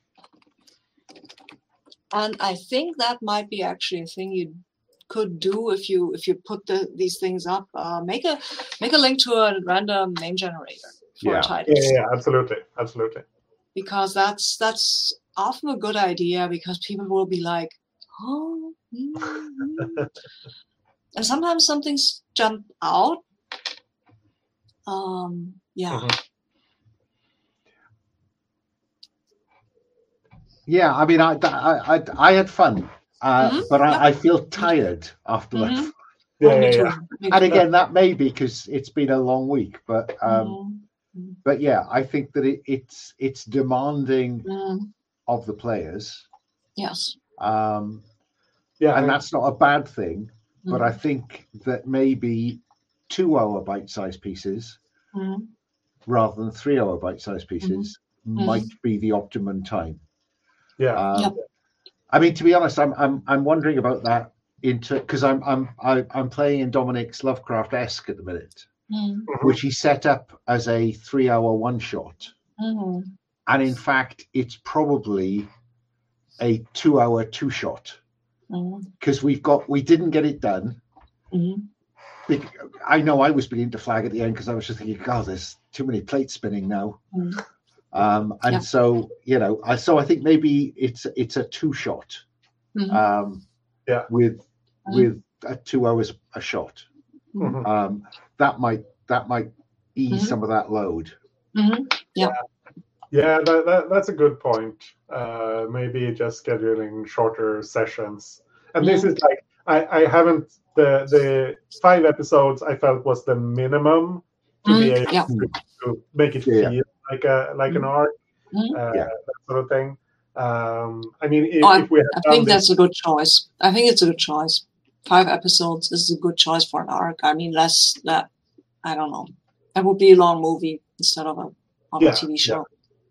and I think that might be actually a thing you could do if you if you put the, these things up. Uh, make a make a link to a random name generator for Yeah. titles, Yeah. Yeah. Absolutely. Absolutely. because that's that's often a good idea, because people will be like, oh, mm, mm. And sometimes some things jump out. Um, yeah. Mhm. Yeah, I mean, I I I, I had fun, uh, Mhm, but I, yep. I feel tired after that. Mhm. Yeah. Oh, me Yeah. too. Yeah. Me And too. again, that may be because it's been a long week, but um, Mhm. but yeah, I think that it, it's it's demanding Mm, of the players, yes. um, Yeah. and I- that's not a bad thing. But Mm, I think that maybe two-hour bite-sized pieces mm, rather than three-hour bite-sized pieces Mhm. might be the optimum time. Yeah. Um, Yep. I mean, to be honest, I'm I'm I'm wondering about that into because I'm I'm I, I'm playing in Dominic's Lovecraft-esque at the minute, mm, Mhm. which he set up as a three-hour one-shot, mhm, and in fact, it's probably a two-hour two-shot mhm, because we've got we didn't get it done. mhm. Bec- I know I was beginning to flag at the end because I was just thinking, God, there's too many plates spinning now. Mhm. Um, and Yeah. so, you know, I so I think maybe it's it's a two-shot. Mhm. Um, Yeah. with Mhm. with a two hours a shot. Mhm. Um, that might that might ease Mhm. some of that load. Mhm. Yeah, that, that, that's a good point. Uh, maybe just scheduling shorter sessions. And this is like I, I haven't the the five episodes I felt was the minimum to be Mhm. able Yeah. to, to make it Yeah. feel like a like an arc, Mhm. uh, Yeah. that sort of thing. Um, I mean, if, Oh, I, if we had I done think this, that's a good choice. I think it's a good choice. Five episodes is a good choice for an arc. I mean, less that I don't know. That would be a long movie instead of a, of Yeah, a T V show.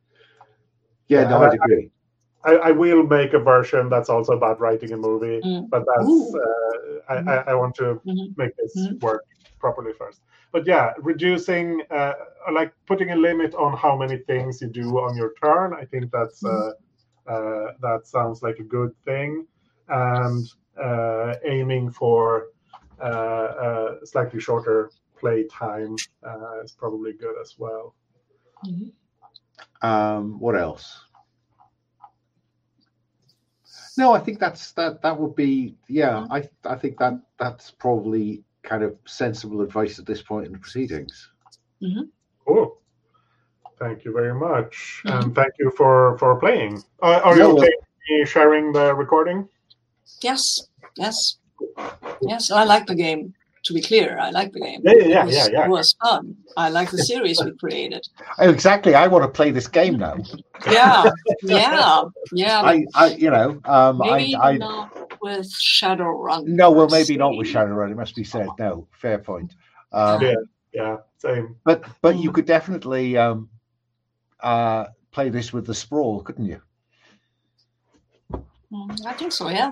Yeah, Yeah, no, and I'd I- agree. I, I will make a version that's also about writing a movie, Mm. but that's Ooh. uh, I, I, I want to Mhm. make this Mhm. work properly first. But yeah, reducing uh, like putting a limit on how many things you do on your turn. I think that's uh, uh, that sounds like a good thing, and uh, aiming for uh, uh, slightly shorter play time uh, is probably good as well. Mhm. Um, what else? No, I think that's that. That would be yeah. I I think that that's probably kind of sensible advice at this point in the proceedings. Mm-hmm. Cool. Thank you very much, Mhm. and thank you for for playing. Uh, are Yeah, you well- okay with me sharing the recording? Yes, yes, yes. I like the game. To be clear, I like the game. Yeah, yeah, yeah, it was, yeah, yeah. It was fun. I like the series we created. Oh, exactly. I want to play this game now. Yeah, yeah, yeah. I, I, you know, um, maybe I, I, not with Shadowrun. no, well, per maybe not with se. Shadowrun. It must be said. No, fair point. Um, Yeah, yeah, same. But, but you Mm. could definitely um, uh, play this with the Sprawl, couldn't you? Mm, I think so. Yeah.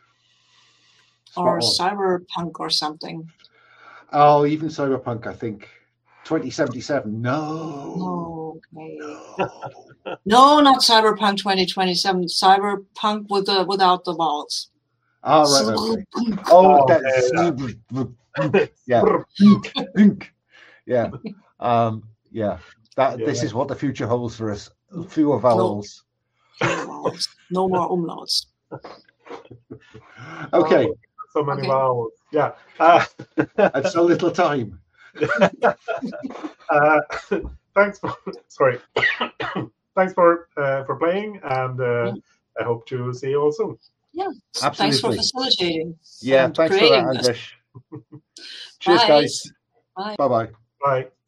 Or Spot on. Cyberpunk or something. Oh, even Cyberpunk, I think. twenty seventy-seven. No. No, okay. No. No, not Cyberpunk twenty twenty-seven. Cyberpunk with the without the vaults. Oh, right. Okay. Cyberpunk. Oh, Oh, that's yeah, yeah, um, yeah. That Yeah. this is what the future holds for us. Fewer vowels. No vowels. No more umlauts. Okay, Oh, so many Okay. vowels. Yeah. Uh, and so little time. uh, thanks for sorry. Thanks for uh, for playing, and uh, Mm. I hope to see you all soon. Yeah. Thanks for Absolutely. facilitating. Yeah, and thanks for that, creating this. Andish. Cheers, Bye. guys. Bye. Bye bye. Bye.